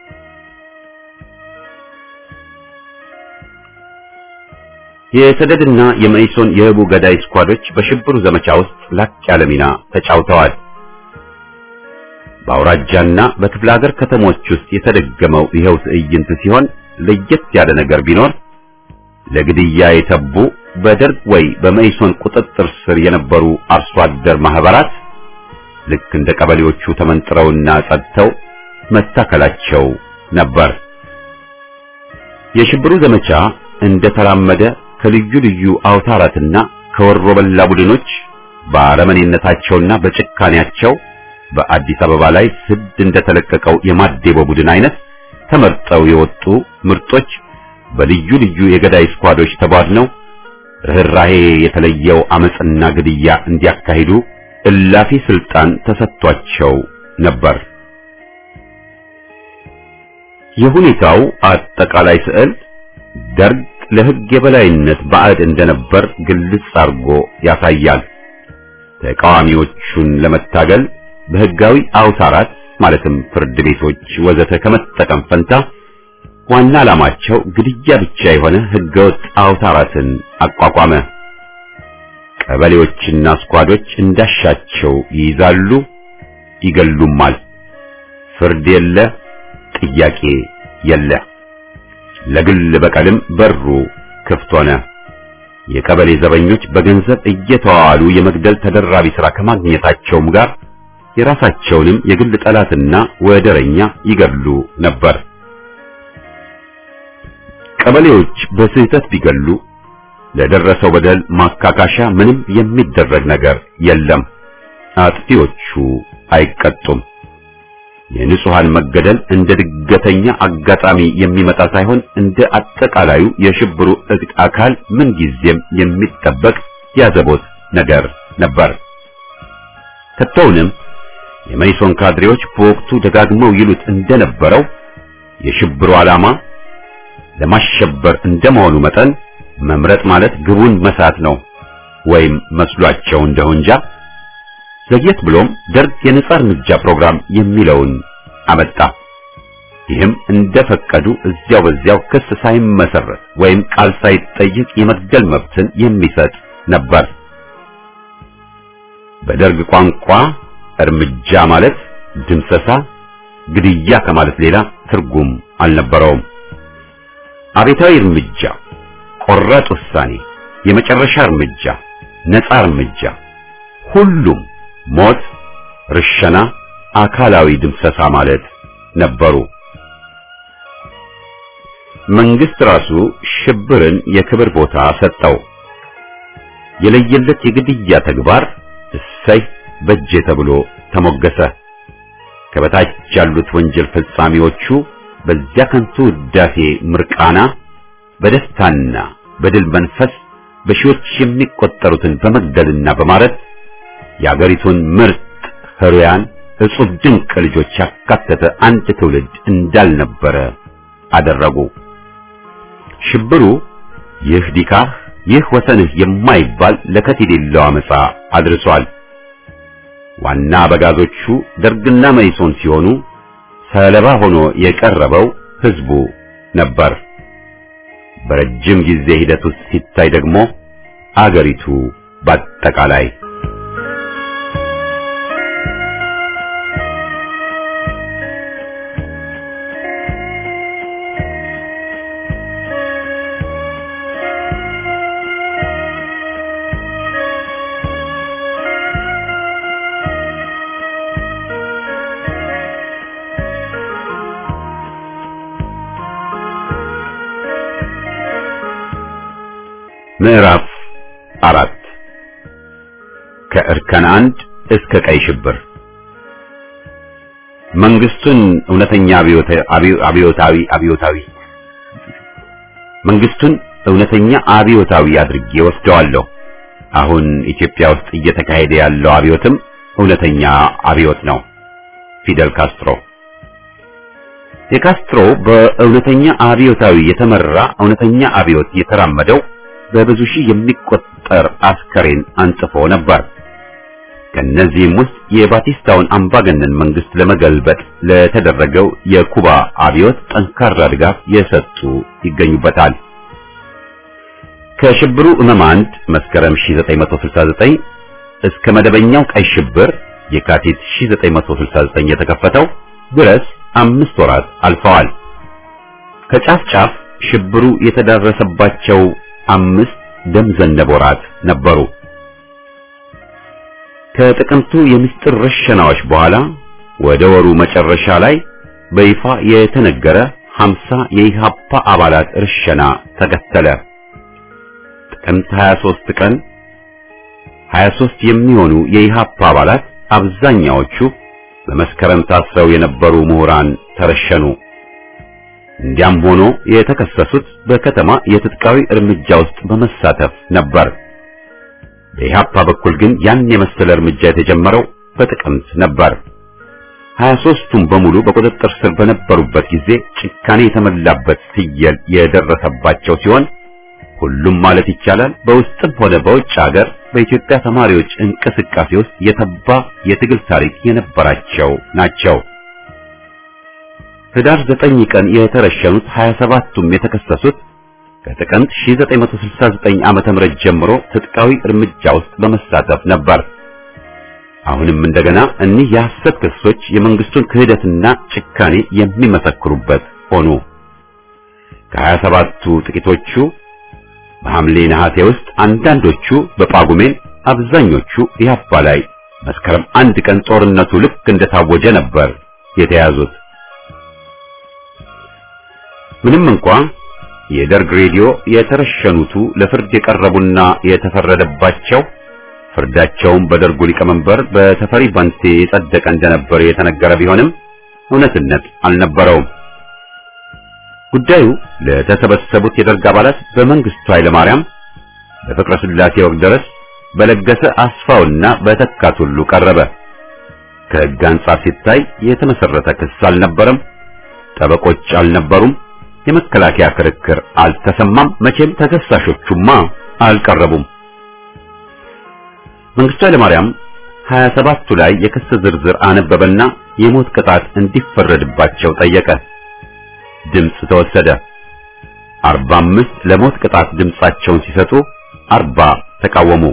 የሰደድና የመይሶን የህቡ ገዳይ ስኳዶች በሽብሩ ዘመቻ ውስጥ ላቅ ያለ ሚና ተጫውተዋል። በአውራጃና በክፍለ ሀገር ከተሞች ውስጥ የተደገመው ይኸው ትዕይንት ሲሆን ለየት ያለ ነገር ቢኖር ለግድያ የተቡ በደርግ ወይ በመይሶን ቁጥጥር ስር የነበሩ አርሶ አደር ማህበራት ልክ እንደ ቀበሌዎቹ ተመንጥረውና ጸድተው መታከላቸው ነበር። የሽብሩ ዘመቻ እንደተራመደ ከልዩ ልዩ አውታራትና ከወሮበላ ቡድኖች በአረመኔነታቸውና በጭካኔያቸው በአዲስ አበባ ላይ ስድ እንደተለቀቀው የማዴቦ ቡድን አይነት ተመርጠው የወጡ ምርጦች በልዩ ልዩ የገዳይ ስኳዶች ተቧድነው ርህራሄ የተለየው አመጽና ግድያ እንዲያካሂዱ እላፊ ስልጣን ተሰጥቷቸው ነበር። የሁኔታው አጠቃላይ ስዕል ደርግ ለሕግ የበላይነት ባዕድ እንደነበር ግልጽ አድርጎ ያሳያል። ተቃዋሚዎቹን ለመታገል በሕጋዊ አውታራት ማለትም ፍርድ ቤቶች ወዘተ ከመጠቀም ፈንታ ዋና ዓላማቸው ግድያ ብቻ የሆነ ሕገወጥ አውታራትን አቋቋመ። ቀበሌዎችና ስኳዶች እንዳሻቸው ይይዛሉ፣ ይገሉማል። ፍርድ የለ፣ ጥያቄ የለ። ለግል በቀልም በሩ ክፍት ሆነ። የቀበሌ ዘበኞች በገንዘብ እየተዋዋሉ የመግደል ተደራቢ ሥራ ከማግኘታቸውም ጋር የራሳቸውንም የግል ጠላትና ወደረኛ ይገድሉ ነበር። ቀበሌዎች በስህተት ቢገሉ ለደረሰው በደል ማካካሻ ምንም የሚደረግ ነገር የለም። አጥፊዎቹ አይቀጡም። የንጹሃን መገደል እንደ ድገተኛ አጋጣሚ የሚመጣ ሳይሆን እንደ አጠቃላዩ የሽብሩ እቅድ አካል ምን ጊዜም የሚጠበቅ ያዘቦት ነገር ነበር። ከቶውንም የመይሶን ካድሬዎች በወቅቱ ደጋግመው ይሉት እንደነበረው የሽብሩ ዓላማ ለማሸበር እንደመሆኑ መጠን መምረጥ ማለት ግቡን መሳት ነው ወይም መስሏቸው እንደሆነ እንጃ። ዘግየት ብሎም ደርግ የነጻ እርምጃ ፕሮግራም የሚለውን አመጣ። ይህም እንደፈቀዱ እዚያው በዚያው ክስ ሳይመሰረት ወይም ቃል ሳይጠይቅ የመግደል መብትን የሚሰጥ ነበር። በደርግ ቋንቋ እርምጃ ማለት ድምሰሳ፣ ግድያ ከማለት ሌላ ትርጉም አልነበረውም። አቤታዊ እርምጃ፣ ቆራጥ ውሳኔ፣ የመጨረሻ እርምጃ፣ ነጻ እርምጃ፣ ሁሉም ሞት፣ ርሸና፣ አካላዊ ድምሰሳ ማለት ነበሩ። መንግስት ራሱ ሽብርን የክብር ቦታ ሰጠው። የለየለት የግድያ ተግባር እሰይ በጀ ተብሎ ተሞገሰ። ከበታች ያሉት ወንጀል ፈጻሚዎቹ በዚያ ከንቱ ውዳሴ ምርቃና በደስታና በድል መንፈስ በሺዎች የሚቆጠሩትን በመግደልና በማረት የአገሪቱን ምርጥ ህሩያን እጹብ ድንቅ ልጆች ያካተተ አንድ ትውልድ እንዳልነበረ አደረጉ። ሽብሩ ይህ ዲካህ ይህ ወሰንህ የማይባል ለከት የሌለው አመጻ አድርሷል። ዋና በጋዞቹ ደርግና መይሶን ሲሆኑ ሰለባ ሆኖ የቀረበው ህዝቡ ነበር። በረጅም ጊዜ ሂደት ውስጥ ሲታይ ደግሞ አገሪቱ በአጠቃላይ ምዕራፍ አራት ከእርከን አንድ እስከ ቀይ ሽብር መንግስቱን እውነተኛ አብዮታዊ አብዮታዊ መንግስቱን እውነተኛ አብዮታዊ አድርጌ ወስደዋለሁ። አሁን ኢትዮጵያ ውስጥ እየተካሄደ ያለው አብዮትም እውነተኛ አብዮት ነው። ፊደል ካስትሮ። የካስትሮ በእውነተኛ አብዮታዊ የተመራ እውነተኛ አብዮት የተራመደው በብዙ ሺህ የሚቆጠር አስከሬን አንጥፎ ነበር። ከነዚህም ውስጥ የባቲስታውን አምባገነን መንግስት ለመገልበጥ ለተደረገው የኩባ አብዮት ጠንካራ ድጋፍ የሰጡ ይገኙበታል። ከሽብሩ እመም አንድ መስከረም ሺህ ዘጠኝ መቶ ስልሳ ዘጠኝ እስከ መደበኛው ቀይ ሽብር የካቲት ሺህ ዘጠኝ መቶ ስልሳ ዘጠኝ የተከፈተው ድረስ አምስት ወራት አልፈዋል። ከጫፍ ጫፍ ሽብሩ የተዳረሰባቸው አምስት ደም ዘነብ ወራት ነበሩ። ከጥቅምቱ የምስጢር ረሸናዎች በኋላ ወደ ወሩ መጨረሻ ላይ በይፋ የተነገረ ሀምሳ የኢሃፓ አባላት ረሸና ተከተለ። ጥቅምት ሀያ ሦስት ቀን ሀያ ሦስት የሚሆኑ የኢሃፓ አባላት አብዛኛዎቹ በመስከረም ታስረው የነበሩ ምሁራን ተረሸኑ። እንዲያም ሆኖ የተከሰሱት በከተማ የትጥቃዊ እርምጃ ውስጥ በመሳተፍ ነበር። በኢሃፓ በኩል ግን ያን የመሰለ እርምጃ የተጀመረው በጥቅምት ነበር። ሀያ ሦስቱም በሙሉ በቁጥጥር ስር በነበሩበት ጊዜ ጭካኔ የተመላበት ፍየል የደረሰባቸው ሲሆን ሁሉም ማለት ይቻላል በውስጥም ሆነ በውጭ ሀገር በኢትዮጵያ ተማሪዎች እንቅስቃሴ ውስጥ የተባ የትግል ታሪክ የነበራቸው ናቸው። ህዳር ዘጠኝ ቀን የተረሸኑት ሀያ ሰባቱም የተከሰሱት ከጥቅምት ሺህ ዘጠኝ መቶ ስልሳ ዘጠኝ ዓመተ ምህረት ጀምሮ ትጥቃዊ እርምጃ ውስጥ በመሳተፍ ነበር። አሁንም እንደገና እኒህ የሐሰት ክሶች የመንግስቱን ክህደትና ጭካኔ የሚመሰክሩበት ሆኑ። ከሀያ ሰባቱ ጥቂቶቹ በሐምሌ ነሐሴ ውስጥ፣ አንዳንዶቹ በጳጉሜን፣ አብዛኞቹ ኢህአፓ ላይ መስከረም አንድ ቀን ጦርነቱ ልክ እንደታወጀ ነበር የተያዙት። ምንም እንኳን የደርግ ሬዲዮ የተረሸኑቱ ለፍርድ የቀረቡና የተፈረደባቸው ፍርዳቸውም በደርጉ ሊቀመንበር በተፈሪ ባንቴ የጸደቀ እንደነበር የተነገረ ቢሆንም እውነትነት አልነበረውም። ጉዳዩ ለተሰበሰቡት የደርግ አባላት በመንግስቱ ኃይለማርያም፣ በፍቅረ ስላሴ ወግደረስ፣ በለገሰ አስፋውና በተካት ሁሉ ቀረበ። ከሕግ አንጻር ሲታይ የተመሰረተ ክስ አልነበረም። ጠበቆች አልነበሩም። የመከላከያ ክርክር አልተሰማም። መቼም ተከሳሾቹማ አልቀረቡም። መንግስቱ ኃይለማርያም ሀያ ሰባቱ ላይ የክስ ዝርዝር አነበበና የሞት ቅጣት እንዲፈረድባቸው ጠየቀ። ድምጽ ተወሰደ። አርባ አምስት ለሞት ቅጣት ድምጻቸውን ሲሰጡ አርባ ተቃወሙ።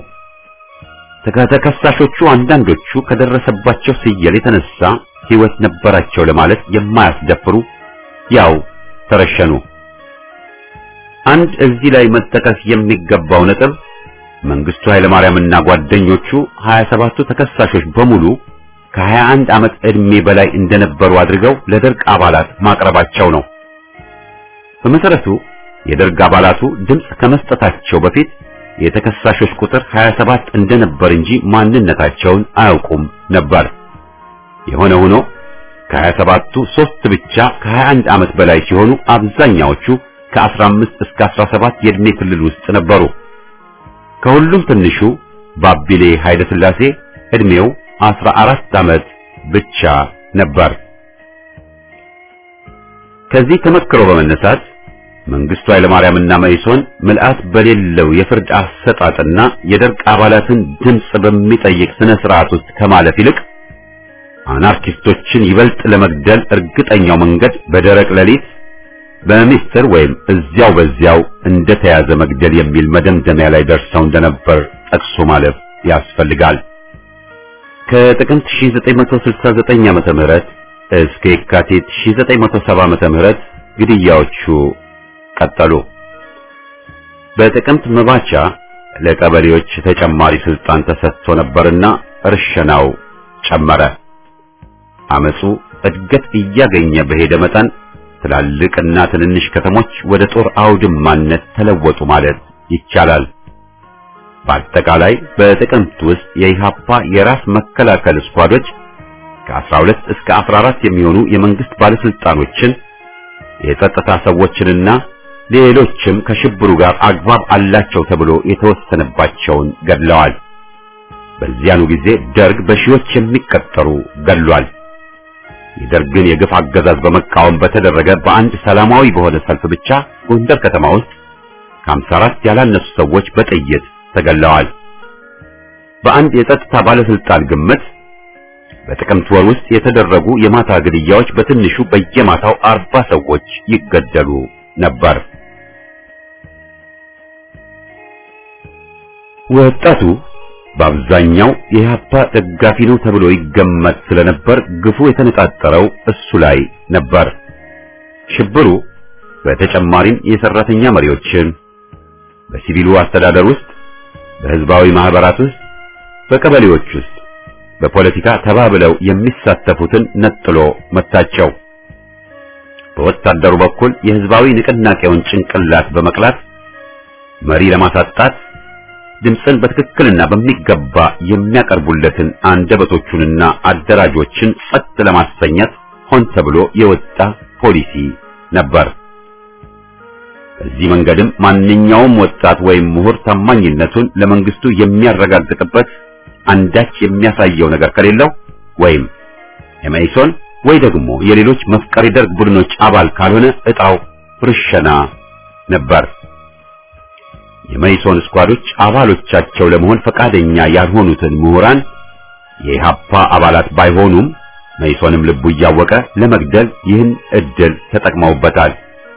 ተከሳሾቹ አንዳንዶቹ ከደረሰባቸው ሲየል የተነሳ ሕይወት ነበራቸው ለማለት የማያስደፍሩ ያው ተረሸኑ። አንድ እዚህ ላይ መጠቀስ የሚገባው ነጥብ መንግስቱ ኃይለማርያምና ጓደኞቹ ሀያ ሰባቱ ተከሳሾች በሙሉ ከሀያ አንድ ዓመት ዕድሜ በላይ እንደነበሩ አድርገው ለደርግ አባላት ማቅረባቸው ነው። በመሰረቱ የደርግ አባላቱ ድምጽ ከመስጠታቸው በፊት የተከሳሾች ቁጥር ሀያ ሰባት እንደነበር እንጂ ማንነታቸውን አያውቁም ነበር። የሆነ ሆኖ ከሀያ ሰባቱ ሶስት ብቻ ከሀያ አንድ ዓመት በላይ ሲሆኑ አብዛኛዎቹ ከአስራ አምስት እስከ አስራ ሰባት የዕድሜ ክልል ውስጥ ነበሩ። ከሁሉም ትንሹ ባቢሌ ኃይለ ሥላሴ ዕድሜው አስራ አራት ዓመት ብቻ ነበር። ከዚህ ተመክሮ በመነሳት መንግስቱ ኃይለማርያምና መኢሶን ምልአት በሌለው የፍርድ አሰጣጥና የደርግ አባላትን ድምጽ በሚጠይቅ ስነ ስርዓት ውስጥ ከማለፍ ይልቅ አናርኪስቶችን ይበልጥ ለመግደል እርግጠኛው መንገድ በደረቅ ሌሊት በሚስጥር ወይም እዚያው በዚያው እንደተያዘ መግደል የሚል መደምደሚያ ላይ ደርሰው እንደነበር ጠቅሶ ማለፍ ያስፈልጋል። ከጥቅምት ሺህ ዘጠኝ መቶ ስልሳ ዘጠኝ ዓመተ ምህረት እስከ የካቲት ሺህ ዘጠኝ መቶ ሰባ ዓመተ ምህረት ግድያዎቹ ቀጠሉ። በጥቅምት መባቻ ለቀበሌዎች ተጨማሪ ስልጣን ተሰጥቶ ነበርና እርሸናው ጨመረ። አመጹ እድገት እያገኘ በሄደ መጠን ትላልቅና ትንንሽ ከተሞች ወደ ጦር አውድማነት ተለወጡ ማለት ይቻላል። በአጠቃላይ በጥቅምት ውስጥ የኢሃፓ የራስ መከላከል ስኳዶች ከአስራ ሁለት እስከ አስራ አራት የሚሆኑ የመንግስት ባለስልጣኖችን የጸጥታ ሰዎችንና ሌሎችም ከሽብሩ ጋር አግባብ አላቸው ተብሎ የተወሰነባቸውን ገድለዋል። በዚያኑ ጊዜ ደርግ በሺዎች የሚቆጠሩ ገድሏል። የደርግን የግፍ አገዛዝ በመቃወም በተደረገ በአንድ ሰላማዊ በሆነ ሰልፍ ብቻ ጎንደር ከተማ ውስጥ ከሀምሳ አራት ያላነሱ ሰዎች በጥይት ተገድለዋል። በአንድ የጸጥታ ባለስልጣን ግምት በጥቅምት ወር ውስጥ የተደረጉ የማታ ግድያዎች በትንሹ በየማታው አርባ ሰዎች ይገደሉ ነበር። ወጣቱ በአብዛኛው የኢሃፓ ደጋፊ ነው ተብሎ ይገመት ስለነበር ግፉ የተነጣጠረው እሱ ላይ ነበር። ሽብሩ በተጨማሪም የሰራተኛ መሪዎችን በሲቪሉ አስተዳደር ውስጥ፣ በህዝባዊ ማህበራት ውስጥ፣ በቀበሌዎች ውስጥ በፖለቲካ ተባብለው የሚሳተፉትን ነጥሎ መታቸው። በወታደሩ በኩል የህዝባዊ ንቅናቄውን ጭንቅላት በመቅላት መሪ ለማሳጣት ድምፅን በትክክልና በሚገባ የሚያቀርቡለትን አንደበቶቹንና አደራጆችን ጸጥ ለማሰኘት ሆን ተብሎ የወጣ ፖሊሲ ነበር። በዚህ መንገድም ማንኛውም ወጣት ወይም ምሁር ታማኝነቱን ለመንግስቱ የሚያረጋግጥበት አንዳች የሚያሳየው ነገር ከሌለው ወይም የመኢሶን ወይ ደግሞ የሌሎች መፍቀሪ ደርግ ቡድኖች አባል ካልሆነ እጣው ፍርሸና ነበር። የመኢሶን ስኳዶች አባሎቻቸው ለመሆን ፈቃደኛ ያልሆኑትን ምሁራን የኢሃፓ አባላት ባይሆኑም መኢሶንም ልቡ እያወቀ ለመግደል ይህን እድል ተጠቅመውበታል።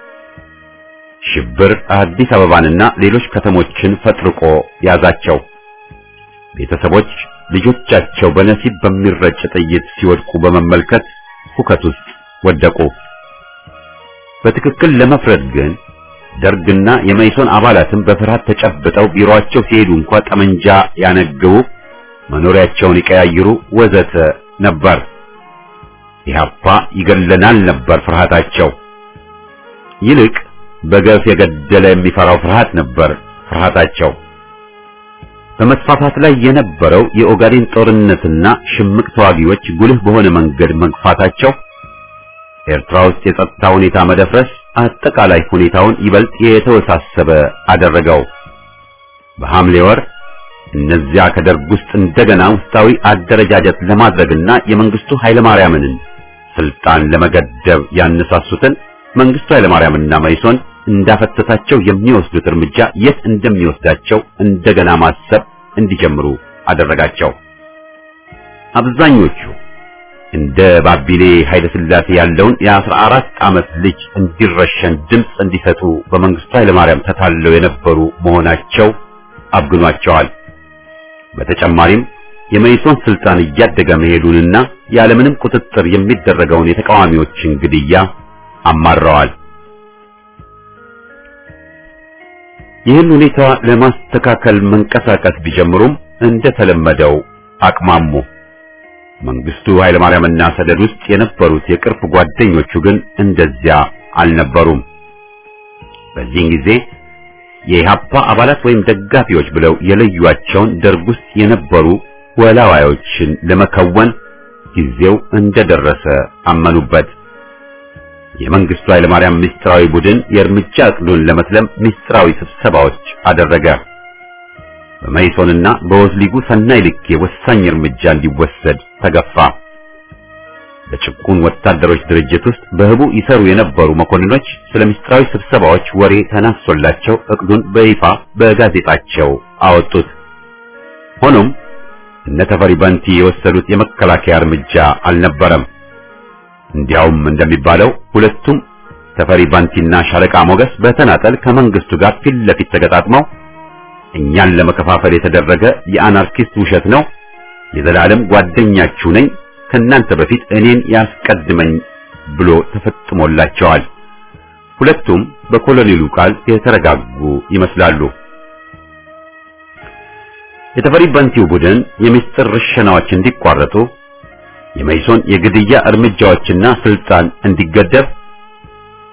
ሽብር አዲስ አበባንና ሌሎች ከተሞችን ፈጥርቆ ያዛቸው። ቤተሰቦች ልጆቻቸው በነሲብ በሚረጭ ጥይት ሲወድቁ በመመልከት ሁከት ውስጥ ወደቁ። በትክክል ለመፍረድ ግን ደርግና የመኢሶን አባላትም በፍርሃት ተጨብጠው ቢሮአቸው ሲሄዱ እንኳን ጠመንጃ ያነግቡ፣ መኖሪያቸውን ይቀያይሩ ወዘተ ነበር። ኢሃፓ ይገለናል ነበር ፍርሃታቸው። ይልቅ በገፍ የገደለ የሚፈራው ፍርሃት ነበር ፍርሃታቸው። በመስፋፋት ላይ የነበረው የኦጋዴን ጦርነትና ሽምቅ ተዋጊዎች ጉልህ በሆነ መንገድ መግፋታቸው ኤርትራ ውስጥ የጸጥታ ሁኔታ መደፍረስ አጠቃላይ ሁኔታውን ይበልጥ የተወሳሰበ አደረገው። በሐምሌ ወር እነዚያ ከደርግ ውስጥ እንደገና ውስጣዊ አደረጃጀት ለማድረግና የመንግስቱ ኃይለማርያምን ስልጣን ለመገደብ ያነሳሱትን መንግስቱ ኃይለማርያምና መኢሶን እንዳፈተታቸው የሚወስዱት እርምጃ የት እንደሚወስዳቸው እንደገና ማሰብ እንዲጀምሩ አደረጋቸው። አብዛኞቹ እንደ ባቢሌ ኃይለ ሥላሴ ያለውን የአስራ አራት ዓመት ልጅ እንዲረሸን ድምፅ እንዲሰጡ በመንግስቱ ኃይለማርያም ተታለው የነበሩ መሆናቸው አብግኗቸዋል። በተጨማሪም የመኢሶን ስልጣን እያደገ መሄዱንና ያለምንም ቁጥጥር የሚደረገውን የተቃዋሚዎችን ግድያ አማረዋል። ይህን ሁኔታ ለማስተካከል መንቀሳቀስ ቢጀምሩም እንደተለመደው አቅማሙ። መንግስቱ ኃይለማርያምና ሰደድ ውስጥ የነበሩት የቅርብ ጓደኞቹ ግን እንደዚያ አልነበሩም። በዚህ ጊዜ የኢሃፓ አባላት ወይም ደጋፊዎች ብለው የለዩዋቸውን ደርግ ውስጥ የነበሩ ወላዋዮችን ለመከወን ጊዜው እንደደረሰ አመኑበት። የመንግስቱ ኃይለማርያም ሚስጥራዊ ቡድን የእርምጃ ዕቅዱን ለመስለም ሚስጥራዊ ስብሰባዎች አደረገ። በመኢሶንና በወዝሊጉ ሰናይ ልኬ ወሳኝ እርምጃ እንዲወሰድ ተገፋ። በጭቁን ወታደሮች ድርጅት ውስጥ በህቡ ይሰሩ የነበሩ መኮንኖች ስለ ሚስጥራዊ ስብሰባዎች ወሬ ተናስሶላቸው ዕቅዱን በይፋ በጋዜጣቸው አወጡት። ሆኖም እነ ተፈሪ ባንቲ የወሰዱት የመከላከያ እርምጃ አልነበረም። እንዲያውም እንደሚባለው ሁለቱም ተፈሪ ባንቲና ሻለቃ ሞገስ በተናጠል ከመንግስቱ ጋር ፊት ለፊት ተገጣጥመው እኛን ለመከፋፈል የተደረገ የአናርኪስት ውሸት ነው፣ የዘላለም ጓደኛችሁ ነኝ፣ ከናንተ በፊት እኔን ያስቀድመኝ ብሎ ተፈጥሞላቸዋል። ሁለቱም በኮሎኔሉ ቃል የተረጋጉ ይመስላሉ። የተፈሪ ባንቲው ቡድን የሚስጥር ርሸናዎች እንዲቋረጡ፣ የመኢሶን የግድያ እርምጃዎችና ስልጣን እንዲገደብ፣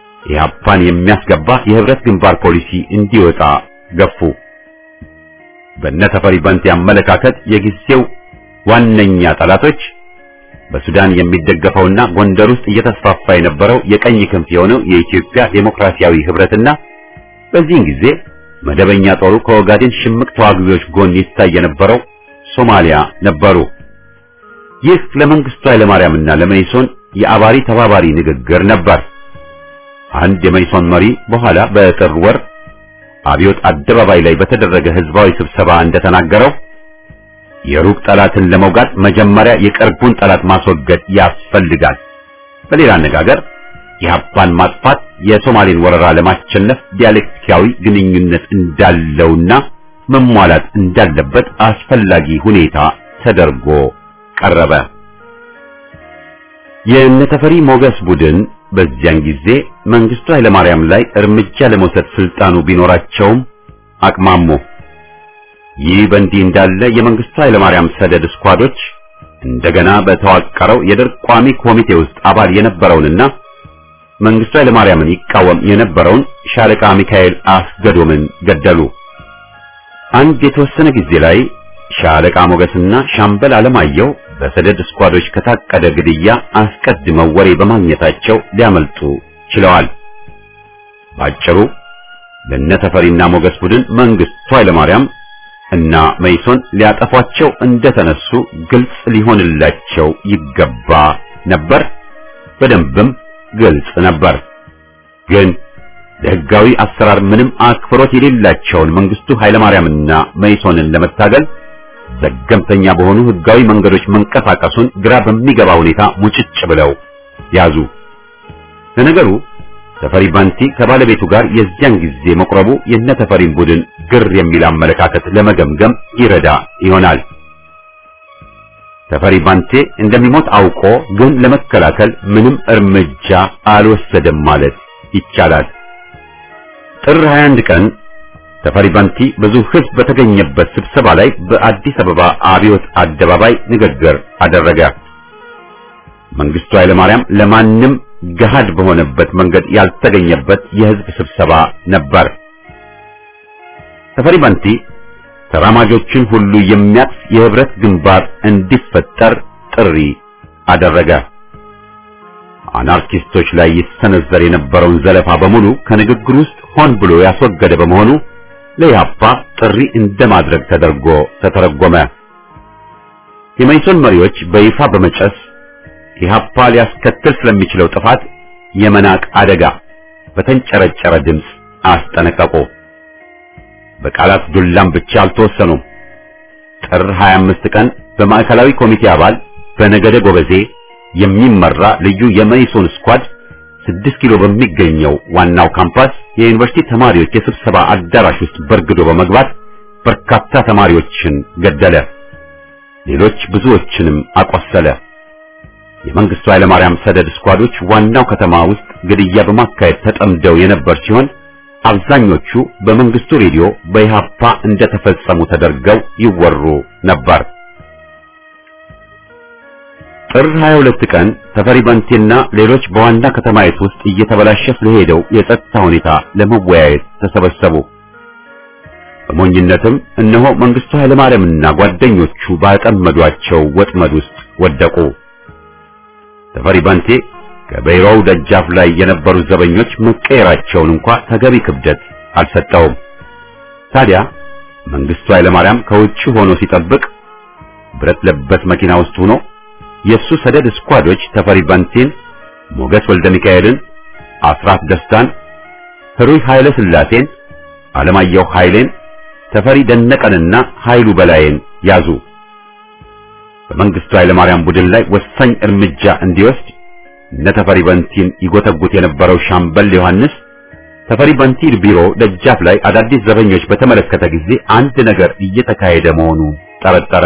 ኢሃፓን የሚያስገባ የህብረት ግንባር ፖሊሲ እንዲወጣ ገፉ። በነተፈሪ ባንቴ አመለካከት የጊዜው ዋነኛ ጠላቶች በሱዳን የሚደገፈውና ጎንደር ውስጥ እየተስፋፋ የነበረው የቀኝ ክንፍ የሆነው የኢትዮጵያ ዴሞክራሲያዊ ህብረትና በዚህን ጊዜ መደበኛ ጦሩ ከኦጋዴን ሽምቅ ተዋጊዎች ጎን ይታይ የነበረው ሶማሊያ ነበሩ። ይህ ለመንግስቱ ኃይለማርያምና ለመይሶን የአባሪ ተባባሪ ንግግር ነበር። አንድ የመይሶን መሪ በኋላ በጥር ወር አብዮት አደባባይ ላይ በተደረገ ህዝባዊ ስብሰባ እንደተናገረው የሩቅ ጠላትን ለመውጋት መጀመሪያ የቅርቡን ጠላት ማስወገድ ያስፈልጋል። በሌላ አነጋገር የኢህአፓን ማጥፋት የሶማሌን ወረራ ለማሸነፍ ዲያሌክቲካዊ ግንኙነት እንዳለውና መሟላት እንዳለበት አስፈላጊ ሁኔታ ተደርጎ ቀረበ። የነተፈሪ ሞገስ ቡድን በዚያን ጊዜ መንግስቱ ኃይለማርያም ላይ እርምጃ ለመውሰድ ስልጣኑ ቢኖራቸውም አቅማሙ። ይህ በእንዲህ እንዳለ የመንግስቱ ኃይለማርያም ሰደድ ስኳዶች እንደገና በተዋቀረው የደርግ ቋሚ ኮሚቴ ውስጥ አባል የነበረውንና መንግስቱ ኃይለማርያምን ይቃወም የነበረውን ሻለቃ ሚካኤል አስገዶምን ገደሉ። አንድ የተወሰነ ጊዜ ላይ ሻለቃ ሞገስና ሻምበል አለማየሁ በሰደድ ስኳዶች ከታቀደ ግድያ አስቀድመው ወሬ በማግኘታቸው ሊያመልጡ ችለዋል። ባጭሩ ለነተፈሪና ሞገስ ቡድን መንግስቱ ኃይለማርያም እና መይሶን ሊያጠፏቸው እንደተነሱ ግልጽ ሊሆንላቸው ይገባ ነበር። በደንብም ግልጽ ነበር። ግን ለህጋዊ አሰራር ምንም አክብሮት የሌላቸውን መንግስቱ ኃይለማርያምና መይሶንን ለመታገል ዘገምተኛ በሆኑ ህጋዊ መንገዶች መንቀሳቀሱን ግራ በሚገባ ሁኔታ ሙጭጭ ብለው ያዙ። ለነገሩ ተፈሪ ባንቲ ከባለቤቱ ጋር የዚያን ጊዜ መቅረቡ የነተፈሪን ቡድን ግር የሚል አመለካከት ለመገምገም ይረዳ ይሆናል። ተፈሪ ባንቴ እንደሚሞት አውቆ ግን ለመከላከል ምንም እርምጃ አልወሰደም ማለት ይቻላል። ጥር ሃያ አንድ ቀን ተፈሪ ባንቲ ብዙ ህዝብ በተገኘበት ስብሰባ ላይ በአዲስ አበባ አብዮት አደባባይ ንግግር አደረገ። መንግስቱ ኃይለማርያም ለማንም ገሃድ በሆነበት መንገድ ያልተገኘበት የህዝብ ስብሰባ ነበር። ተፈሪ ባንቲ ተራማጆችን ሁሉ የሚያቅፍ የህብረት ግንባር እንዲፈጠር ጥሪ አደረገ። አናርኪስቶች ላይ ይሰነዘር የነበረውን ዘለፋ በሙሉ ከንግግሩ ውስጥ ሆን ብሎ ያስወገደ በመሆኑ ለኢህአፓ ጥሪ እንደማድረግ ተደርጎ ተተረጎመ። የመይሶን መሪዎች በይፋ በመጨስ ኢህአፓ ሊያስከትል ስለሚችለው ጥፋት የመናቅ አደጋ በተንጨረጨረ ድምፅ አስጠነቀቁ። በቃላት ዱላም ብቻ አልተወሰኑም። ጥር ሃያ አምስት ቀን በማዕከላዊ ኮሚቴ አባል በነገደ ጎበዜ የሚመራ ልዩ የመይሶን ስኳድ ስድስት ኪሎ በሚገኘው ዋናው ካምፓስ የዩኒቨርሲቲ ተማሪዎች የስብሰባ አዳራሽ ውስጥ በርግዶ በመግባት በርካታ ተማሪዎችን ገደለ። ሌሎች ብዙዎችንም አቆሰለ። የመንግስቱ ኃይለማርያም ሰደድ ስኳዶች ዋናው ከተማ ውስጥ ግድያ በማካሄድ ተጠምደው የነበር ሲሆን አብዛኞቹ በመንግስቱ ሬዲዮ በኢህአፓ እንደተፈጸሙ ተደርገው ይወሩ ነበር። ጥር ሃያ ሁለት ቀን ተፈሪ ባንቴና ሌሎች በዋና ከተማይቱ ውስጥ እየተበላሸ ስለሄደው የጸጥታ ሁኔታ ለመወያየት ተሰበሰቡ። በሞኝነትም እነሆ መንግስቱ ኃይለማርያምና ጓደኞቹ ባጠመዷቸው ወጥመድ ውስጥ ወደቁ። ተፈሪ ባንቴ ከበይሮው ደጃፍ ላይ የነበሩ ዘበኞች መቀየራቸውን እንኳን ተገቢ ክብደት አልሰጠውም። ታዲያ መንግስቱ ኃይለማርያም ከውጭ ሆኖ ሲጠብቅ ብረት ለበስ መኪና ውስጥ ሆኖ የሱ ሰደድ ስኳዶች ተፈሪ ባንቴን፣ ሞገስ ወልደ ሚካኤልን፣ አስራት ደስታን፣ ህሩይ ኃይለ ሥላሴን፣ አለማየሁ ኃይሌን፣ ተፈሪ ደነቀንና ኃይሉ በላይን ያዙ። በመንግስቱ ኃይለማርያም ቡድን ላይ ወሳኝ እርምጃ እንዲወስድ ነተፈሪ ባንቲን ይጎተጉት የነበረው ሻምበል ዮሐንስ ተፈሪ ባንቲ ቢሮ ደጃፍ ላይ አዳዲስ ዘበኞች በተመለከተ ጊዜ አንድ ነገር እየተካሄደ መሆኑን ጠረጠረ።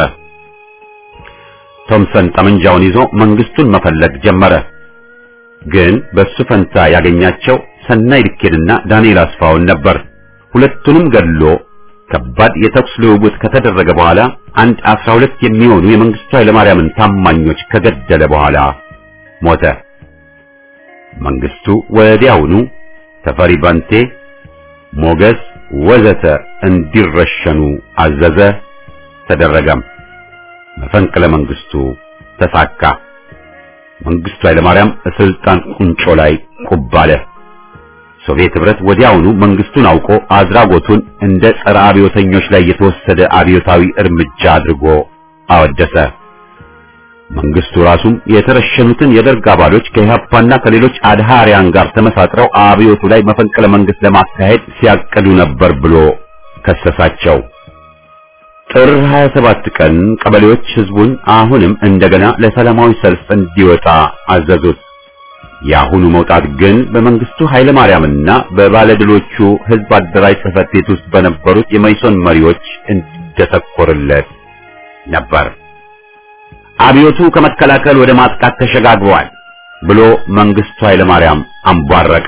ቶምሰን ጠመንጃውን ይዞ መንግስቱን መፈለግ ጀመረ። ግን በሱ ፈንታ ያገኛቸው ሰናይ ልኬንና ዳንኤል አስፋውን ነበር። ሁለቱንም ገድሎ ከባድ የተኩስ ልውውጥ ከተደረገ በኋላ አንድ አስራ ሁለት የሚሆኑ የመንግስቱ ኃይለማርያምን ታማኞች ከገደለ በኋላ ሞተ። መንግስቱ ወዲያውኑ ተፈሪ ባንቴ፣ ሞገስ ወዘተ እንዲረሸኑ አዘዘ። ተደረገም። መፈንቅለ መንግስቱ ተሳካ። መንግስቱ ኃይለማርያም ስልጣን ቁንጮ ላይ ቁብ አለ። ሶቪየት ህብረት ወዲያውኑ መንግስቱን አውቆ አድራጎቱን እንደ ጸረ አብዮተኞች ላይ የተወሰደ አብዮታዊ እርምጃ አድርጎ አወደሰ። መንግስቱ ራሱም የተረሸኑትን የደርግ አባሎች ከኢህአፓና ከሌሎች አድሃሪያን ጋር ተመሳጥረው አብዮቱ ላይ መፈንቅለ መንግስት ለማካሄድ ሲያቅዱ ነበር ብሎ ከሰሳቸው። ጥር ሃያ ሰባት ቀን ቀበሌዎች ህዝቡን አሁንም እንደገና ለሰላማዊ ሰልፍ እንዲወጣ አዘዙት። የአሁኑ መውጣት ግን በመንግስቱ ኃይለ ማርያምና በባለድሎቹ ህዝብ አደራጅ ጽሕፈት ቤት ውስጥ በነበሩት የመይሶን መሪዎች እንዲተኮርለት ነበር። አብዮቱ ከመከላከል ወደ ማጥቃት ተሸጋግሯል ብሎ መንግስቱ ኃይለ ማርያም አንቧረቀ።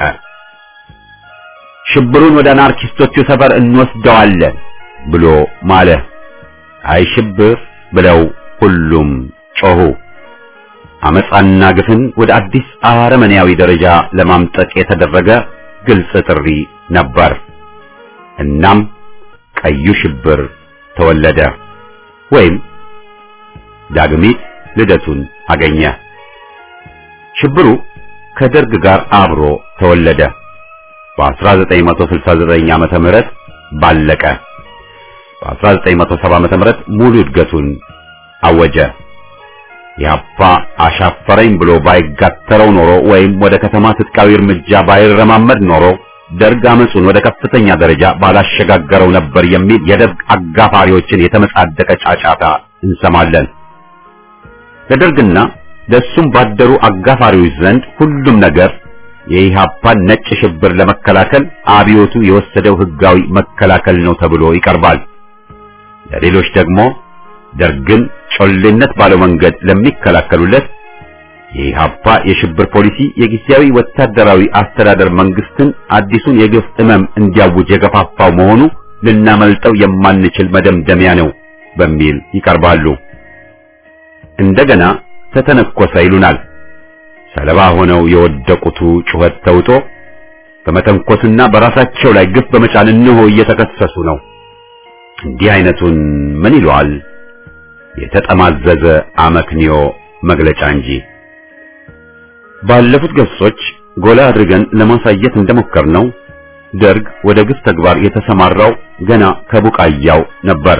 ሽብሩን ወደ አናርኪስቶቹ ሰፈር እንወስደዋለን ብሎ ማለ። አይ ሽብር ብለው ሁሉም ጮሁ። አመጻና ግፍን ወደ አዲስ አረመኔያዊ ደረጃ ለማምጠቅ የተደረገ ግልጽ ጥሪ ነበር። እናም ቀዩ ሽብር ተወለደ ወይም ዳግሚት ልደቱን አገኘ። ሽብሩ ከደርግ ጋር አብሮ ተወለደ። በአስራ ዘጠኝ መቶ ስልሳ ዘጠኝ ዓመተ ምህረት ባለቀ። በአስራ ዘጠኝ መቶ ሰባ ዓመተ ምህረት ሙሉ እድገቱን አወጀ። ያፓ አሻፈረኝ ብሎ ባይጋተረው ኖሮ ወይም ወደ ከተማ ትጥቃዊ እርምጃ ባይረማመድ ኖሮ ደርግ አመጹን ወደ ከፍተኛ ደረጃ ባላሸጋገረው ነበር የሚል የደርግ አጋፋሪዎችን የተመጻደቀ ጫጫታ እንሰማለን። ለደርግና ለሱም ባደሩ አጋፋሪዎች ዘንድ ሁሉም ነገር የኢህአፓን ነጭ ሽብር ለመከላከል አብዮቱ የወሰደው ህጋዊ መከላከል ነው ተብሎ ይቀርባል። ለሌሎች ደግሞ ደርግን ጮሌነት ባለው መንገድ ለሚከላከሉለት የኢህአፓ የሽብር ፖሊሲ የጊዜያዊ ወታደራዊ አስተዳደር መንግስትን አዲሱን የግፍ እመም እንዲያውጅ የገፋፋው መሆኑ ልናመልጠው የማንችል መደምደሚያ ነው በሚል ይቀርባሉ። እንደገና ተተነኮሰ ይሉናል። ሰለባ ሆነው የወደቁቱ ጩኸት ተውጦ በመተንኮስና በራሳቸው ላይ ግፍ በመጫን እንሆ እየተከሰሱ ነው። እንዲህ አይነቱን ምን ይሏል? የተጠማዘዘ አመክንዮ መግለጫ እንጂ። ባለፉት ገጾች ጎላ አድርገን ለማሳየት እንደሞከርነው ደርግ ወደ ግፍ ተግባር የተሰማራው ገና ከቡቃያው ነበር።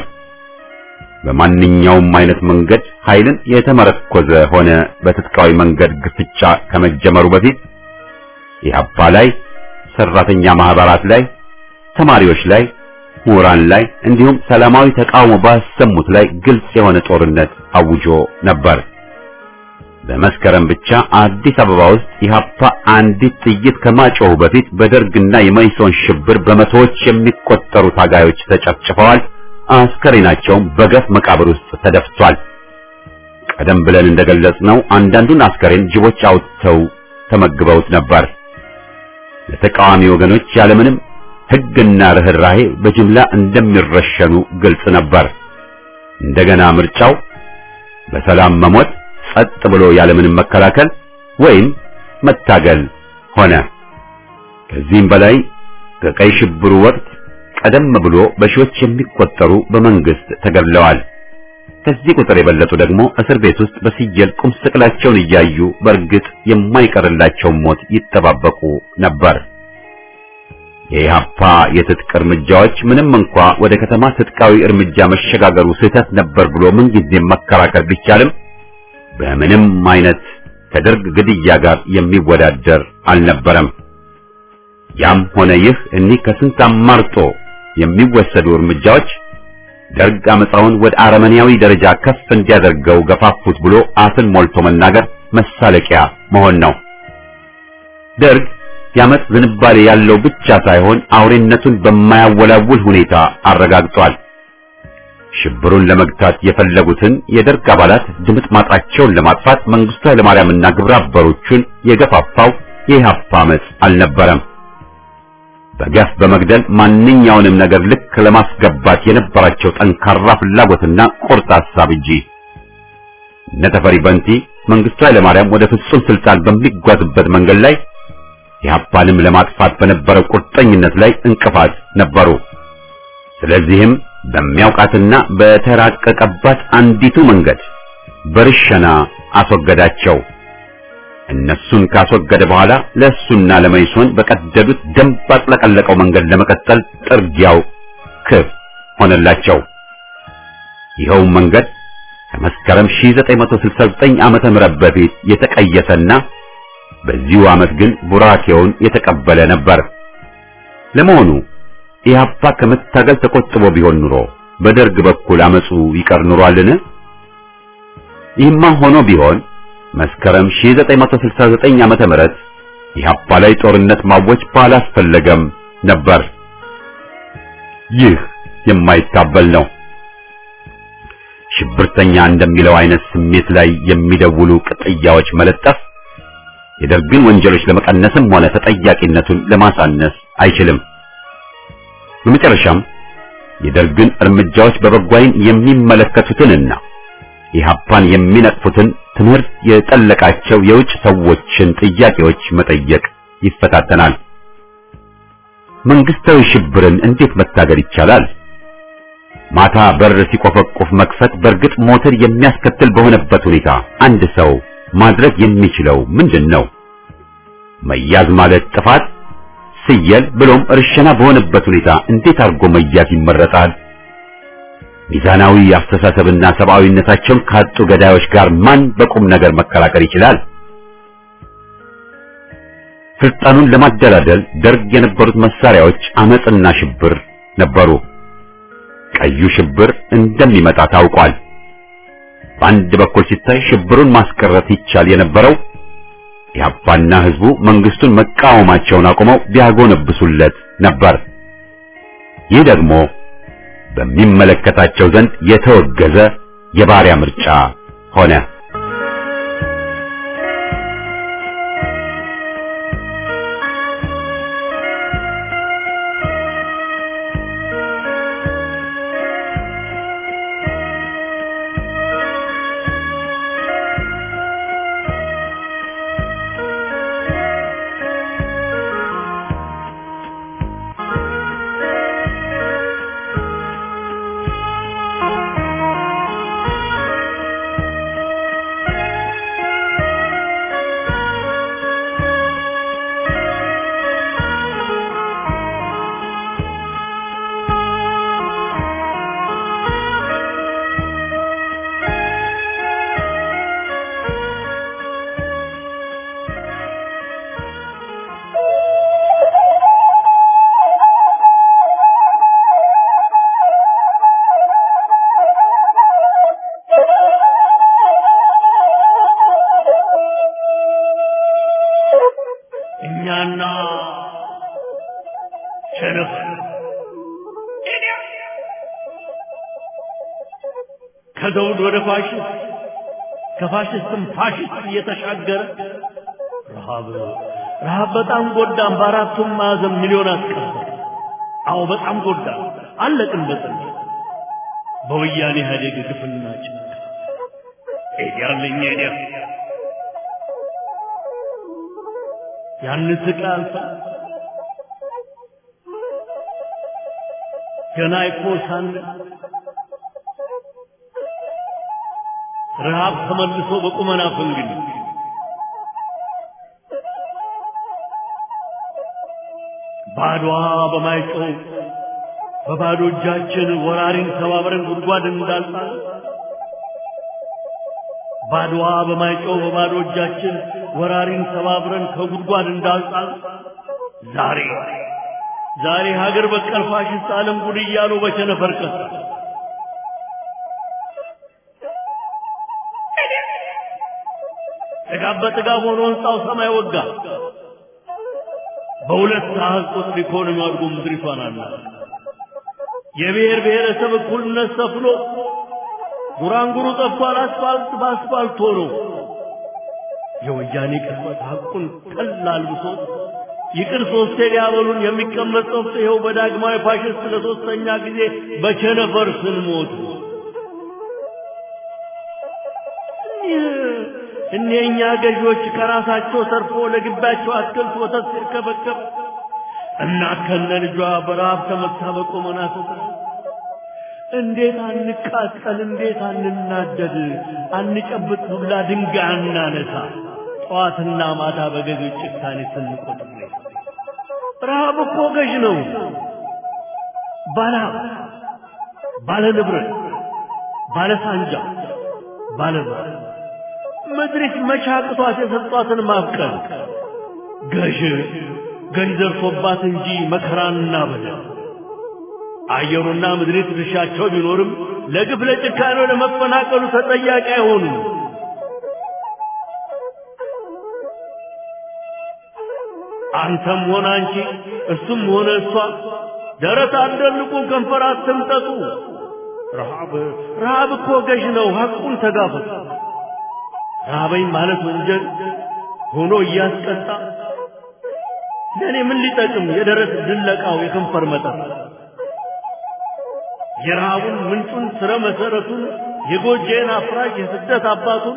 በማንኛውም አይነት መንገድ ኃይልን የተመረኮዘ ሆነ በትጥቃዊ መንገድ ግፍጫ ከመጀመሩ በፊት ኢህአፓ ላይ፣ ሰራተኛ ማህበራት ላይ፣ ተማሪዎች ላይ፣ ምሁራን ላይ እንዲሁም ሰላማዊ ተቃውሞ ባሰሙት ላይ ግልጽ የሆነ ጦርነት አውጆ ነበር። በመስከረም ብቻ አዲስ አበባ ውስጥ ኢህአፓ አንዲት ጥይት ከማጮሁ በፊት በደርግና የመይሶን ሽብር በመቶዎች የሚቆጠሩ ታጋዮች ተጨፍጭፈዋል። አስከሬናቸውም በገፍ መቃብር ውስጥ ተደፍቷል። ቀደም ብለን እንደገለጽነው አንዳንዱን አስከሬን ጅቦች አውጥተው ተመግበውት ነበር። ለተቃዋሚ ወገኖች ያለምንም ሕግና ርህራሄ በጅምላ እንደሚረሸኑ ግልጽ ነበር። እንደገና ምርጫው በሰላም መሞት፣ ጸጥ ብሎ ያለምንም መከላከል ወይም መታገል ሆነ። ከዚህም በላይ ከቀይ ሽብሩ ወቅት ቀደም ብሎ በሺዎች የሚቆጠሩ በመንግስት ተገድለዋል። ከዚህ ቁጥር የበለጡ ደግሞ እስር ቤት ውስጥ በሲጀል ቁም ስቅላቸውን እያዩ በእርግጥ የማይቀርላቸው ሞት ይጠባበቁ ነበር። የኢህአፓ የትጥቅ እርምጃዎች ምንም እንኳ ወደ ከተማ ትጥቃዊ እርምጃ መሸጋገሩ ስህተት ነበር ብሎ ምንጊዜም መከራከር ቢቻልም በምንም አይነት ከደርግ ግድያ ጋር የሚወዳደር አልነበረም። ያም ሆነ ይህ እኒህ ከስንት አማርጦ የሚወሰዱ እርምጃዎች ደርግ አመጻውን ወደ አረመኔያዊ ደረጃ ከፍ እንዲያደርገው ገፋፉት ብሎ አፍን ሞልቶ መናገር መሳለቂያ መሆን ነው። ደርግ ያመጽ ዝንባሌ ያለው ብቻ ሳይሆን አውሬነቱን በማያወላውል ሁኔታ አረጋግጧል። ሽብሩን ለመግታት የፈለጉትን የደርግ አባላት ድምጥማጣቸውን ለማጥፋት መንግስቱ ኃይለማርያምና ግብረ አበሮቹን የገፋፋው የኢህአፓ አመጽ አልነበረም። በገፍ በመግደል ማንኛውንም ነገር ልክ ለማስገባት የነበራቸው ጠንካራ ፍላጎትና ቁርጥ ሐሳብ እንጂ። ነተፈሪ በንቲ መንግስቱ ኃይለማርያም ወደ ፍጹም ስልጣን በሚጓዝበት መንገድ ላይ ኢህአፓንም ለማጥፋት በነበረው ቁርጠኝነት ላይ እንቅፋት ነበሩ። ስለዚህም በሚያውቃትና በተራቀቀባት አንዲቱ መንገድ በርሸና አስወገዳቸው። እነሱን ካስወገደ በኋላ ለሱና ለመይሶን በቀደዱት ደንብ አጥለቀለቀው መንገድ ለመቀጠል ጥርጊያው ክፍት ሆነላቸው። ይኸው መንገድ ከመስከረም ሺህ ዘጠኝ መቶ ስልሳ ዘጠኝ ዓመተ ምህረት በፊት የተቀየሰና በዚሁ ዓመት ግን ቡራኬውን የተቀበለ ነበር። ለመሆኑ ኢህአፓ ከመታገል ተቆጥቦ ቢሆን ኑሮ በደርግ በኩል አመጹ ይቀር ኑሯልን? ይህማ ሆኖ ቢሆን መስከረም ሺህ ዘጠኝ መቶ ስልሳ ዘጠኝ ዓመተ ምህረት ኢህአፓ ላይ ጦርነት ማወጅ ባላስፈለገም ነበር። ይህ የማይታበል ነው። ሽብርተኛ እንደሚለው አይነት ስሜት ላይ የሚደውሉ ቅጥያዎች መለጠፍ የደርግን ወንጀሎች ለመቀነስም ሆነ ተጠያቂነቱን ለማሳነስ አይችልም። በመጨረሻም የደርግን እርምጃዎች በበጎ ዓይን የሚመለከቱትንና ኢህአፓን የሚነቅፉትን ትምህርት የጠለቃቸው የውጭ ሰዎችን ጥያቄዎች መጠየቅ ይፈታተናል። መንግስታዊ ሽብርን እንዴት መታገል ይቻላል? ማታ በር ሲቆፈቁፍ መክፈት በእርግጥ ሞትን የሚያስከትል በሆነበት ሁኔታ አንድ ሰው ማድረግ የሚችለው ምንድነው? መያዝ ማለት ጥፋት፣ ሲየል ብሎም እርሸና በሆነበት ሁኔታ እንዴት አድርጎ መያዝ ይመረጣል? ሚዛናዊ አስተሳሰብና ሰብአዊነታቸውን ካጡ ገዳዮች ጋር ማን በቁም ነገር መከራከር ይችላል? ስልጣኑን ለማደላደል ደርግ የነበሩት መሳሪያዎች አመጽና ሽብር ነበሩ። ቀዩ ሽብር እንደሚመጣ ታውቋል። በአንድ በኩል ሲታይ ሽብሩን ማስቀረት ይቻል የነበረው ኢህአፓና ህዝቡ መንግስቱን መቃወማቸውን አቁመው ቢያጎነብሱለት ነበር። ይህ ደግሞ በሚመለከታቸው ዘንድ የተወገዘ የባሪያ ምርጫ ሆነ። ከዘውድ ወደ ፋሽስት ከፋሽስትም ፋሽስት እየተሻገረ ረሃብ ረሃብ በጣም ጎዳን። በአራቱም ማዕዘን ሚሊዮን አስቀረ። አዎ በጣም ጎዳን። አለቅን በጥል በወያኔ ኢህአዴግ ግፍና ጭንቅ እያለኝ እኔ ያን ስቃል ገና ይኮሳን ረሃብ ተመልሶ በቁመና ፈንግል ባድዋ በማይጮህ በባዶ እጃችን ወራሪን ተባብረን ጉድጓድ እንዳልጣል ባድዋ በማይጮህ በባዶ እጃችን ወራሪን ተባብረን ከጉድጓድ እንዳልጣል ዛሬ ዛሬ ሀገር በቀል ፋሽስት ዓለም ጉድ እያሉ በቸነፈር ቀስ ጥጋብ በጥጋብ ሆኖ ሕንጻው ሰማይ ወጋ። በሁለት አሃዝ ቁጥር ኢኮኖሚ አድጎ ምድሪቷን አለ። የብሔር ብሔረሰብ እኩልነት ሰፍኖ ጉራንጉሩ ጠፍቷል። አስፋልት በአስፋልት ሆኖ የወያኔ ቅጽበት ሐቁን ቀላል ብሶ ይቅር ሶስቴ ሊያበሉን የሚቀመጥ ጦፍት ይኸው በዳግማዊ ፋሽስት ለሶስተኛ ጊዜ በቸነፈር ስንሞት እነኛ ገዦች ከራሳቸው ሰርፎ ለግባቸው አትክልት ወተት ሲርከበከብ እናት ከነ ልጇ በረሃብ ተመታ በቆመና ተሰራ እንዴት አንቃጠል እንዴት አንናደድ አንጨብጥ ዱላ ድንጋይ አናነሳ ጧትና ማታ በገዞች ጭካኔ ስንቆጥር ረሃብ እኮ ገዥ ነው ባላ ባለ ንብረት ባለ ሳንጃ ባለ መድረክ መቻቅቷት የሰጧትን ማፍቀር ገዥ ገዥ ዘርፎባት እንጂ መከራና በደል አየሩና ምድሪቱ ድርሻቸው ቢኖርም ለግፍ ለጭካኔ ለመፈናቀሉ ተጠያቂ አይሆኑም። አንተም ሆነ አንቺ እሱም ሆነ እሷ ደረት አትደልቁ ከንፈር አትምጠጡ። ረሃብ ረሃብ እኮ ገዥ ነው ሐቁን ተጋፈጡ። ረሃበኝ ማለት ወንጀል ሆኖ እያስቀጣ ለኔ ምን ሊጠቅም የደረት ድለቃው የከንፈር መጠጥ የረሃቡን ምንጩን ስረ መሰረቱን የጎጄን አፍራሽ የስደት አባቱን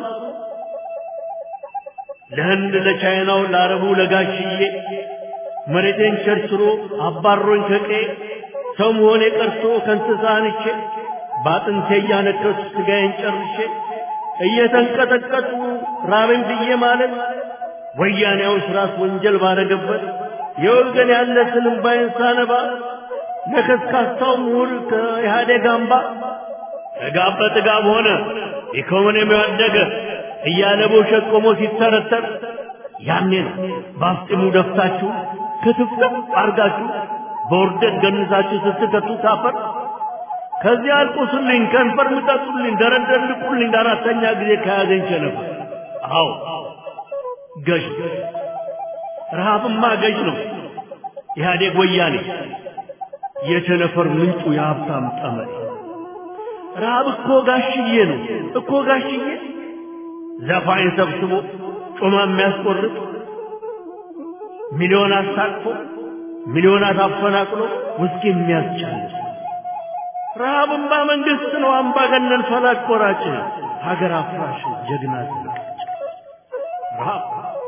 ለህንድ ለቻይናው ለአረቡ ለጋሽዬ መሬቴን ቸርችሮ አባሮኝ ከቄ ሰው መሆኔ ቀርቶ ከእንስሳ አንቼ ባጥንቴ እያነከሱ ስጋዬን ጨርሼ እየተንቀጠቀጡ ራበኝ ብዬ ማለት ወያኔው ስራስ ወንጀል ባረገበት የወገን ያለ ስንባይን ሳነባ ለከስካስታው ምሁር ከኢህአዴግ አምባ ጥጋብ በጥጋብ ሆነ ኢኮኖሚው አደገ እያለ በውሸት ቆሞ ሲተረተር ያኔ ነው ባፍጢሙ ደፍታችሁ ክትፍት አርጋችሁ በወርደት ገንዛችሁ ስትከቱ ታፈር ከዚህ አልቁስልኝ ከንፈር ምጠጡልኝ ደረደልቁልኝ አራተኛ ጊዜ ከያዘኝ ቸነፍ አው ገዥ ረሃብማ ገዥ ነው ኢህአዴግ ወያኔ የቸነፈር ምንጩ የሀብታም ጠመኔ ረሃብ እኮ ጋሽዬ ነው እኮ ጋሽዬ ዘፋኝ ሰብስቦ ጮማ የሚያስቆርጥ ሚሊዮን አሳቅፎ ሚሊዮናት አፈናቅሎ ውስኪ የሚያስጨልስ ረሃብማ መንግስት ነው አምባገነን ፈላጭ ቆራጭ ሀገር አፍራሽ ጀግና ዝልቅ ረሃብ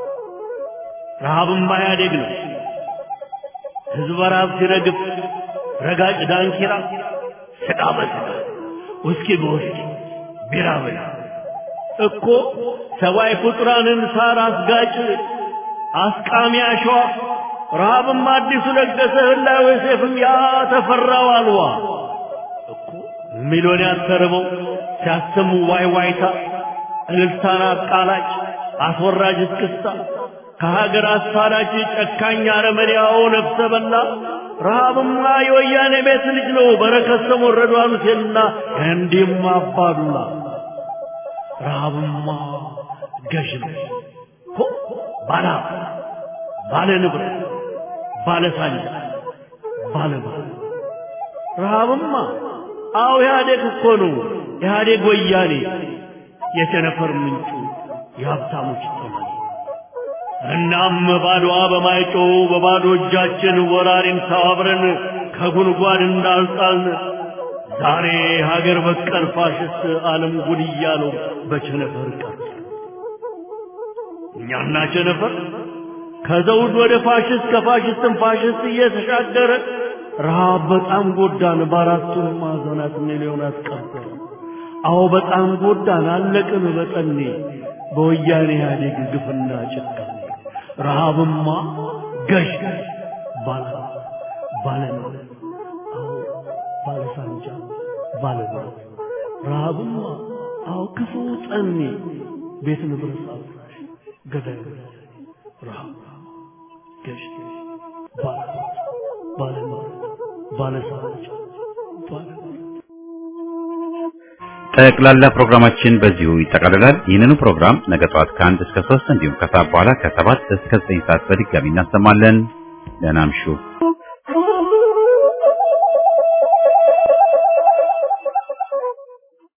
ረሃብማ ኢህአዴግ ነው ህዝብ ረሃብ ሲረግፍ ረጋጭ ዳንኪራ ስጋ በስጋ ውስኪ በውስኪ ቢራ በላ እኮ ሰባይ ፍጡራንን ሳር አስጋጭ አስቃሚ አሸዋ ረሃብም አዲሱ ለገሰ ህላዌ ሰይፍም ያ ተፈራው አልዋ እኮ ሚሊዮን ያተርበው ሲያሰሙ ዋይ ዋይታ እልልታና አቃላጭ አስወራጅ እስክስታ ከሀገር አሳዳጅ ጨካኝ አረመኔያው ነፍሰ በላ ረሃብማ የወያኔ ቤት ልጅ ነው በረከት ተሞረዱ አሉትና እንዲህም አባዱላ ረሃብማ ገዥ ነው ሆ ባላ ባለ ንብረት ባለ ሳንጃ ባለ ባለ ረሃብማ አው ኢህአዴግ እኮ ነው ኢህአዴግ ወያኔ የቸነፈር ምንጩ የሀብታሞች ጠመኔ እናም ባዶዋ በማይጮ በባዶ እጃችን ወራሪን ተባብረን ከጉድጓድ እንዳልጣልን ዛሬ ሀገር በቀል ፋሽስት ዓለም ጉድ እያለው በቸነፈር ቀርቶ እኛና ቸነፈር ከዘውድ ወደ ፋሽስት ከፋሽስትም ፋሽስት እየተሻገረ ረሃብ በጣም ጎዳን በአራቱም ማዕዘናት ሚሊዮናት ቀርቶ አዎ በጣም ጎዳን አለቅን በጠኔ በወያኔ ኢህአዴግ ግፍና ጭካኔ ረሃብማ ገዥ ባለ ባለ አዎ ባለ ሳንጃ ባለ ረሃብማ አዎ ክፉ ጠኔ ቤት ንብረት አፍራሽ ገዳይ ረሃብ ገዥ ባለ ባለ ባለ ሳንጃ ባለ ጠቅላላ ፕሮግራማችን በዚሁ ይጠቃልላል። ይህንኑ ፕሮግራም ነገ ጠዋት ከአንድ እስከ ሶስት እንዲሁም ከሰዓት በኋላ ከሰባት እስከ ዘጠኝ ሰዓት በድጋሚ እናሰማለን። ደህና እምሹ።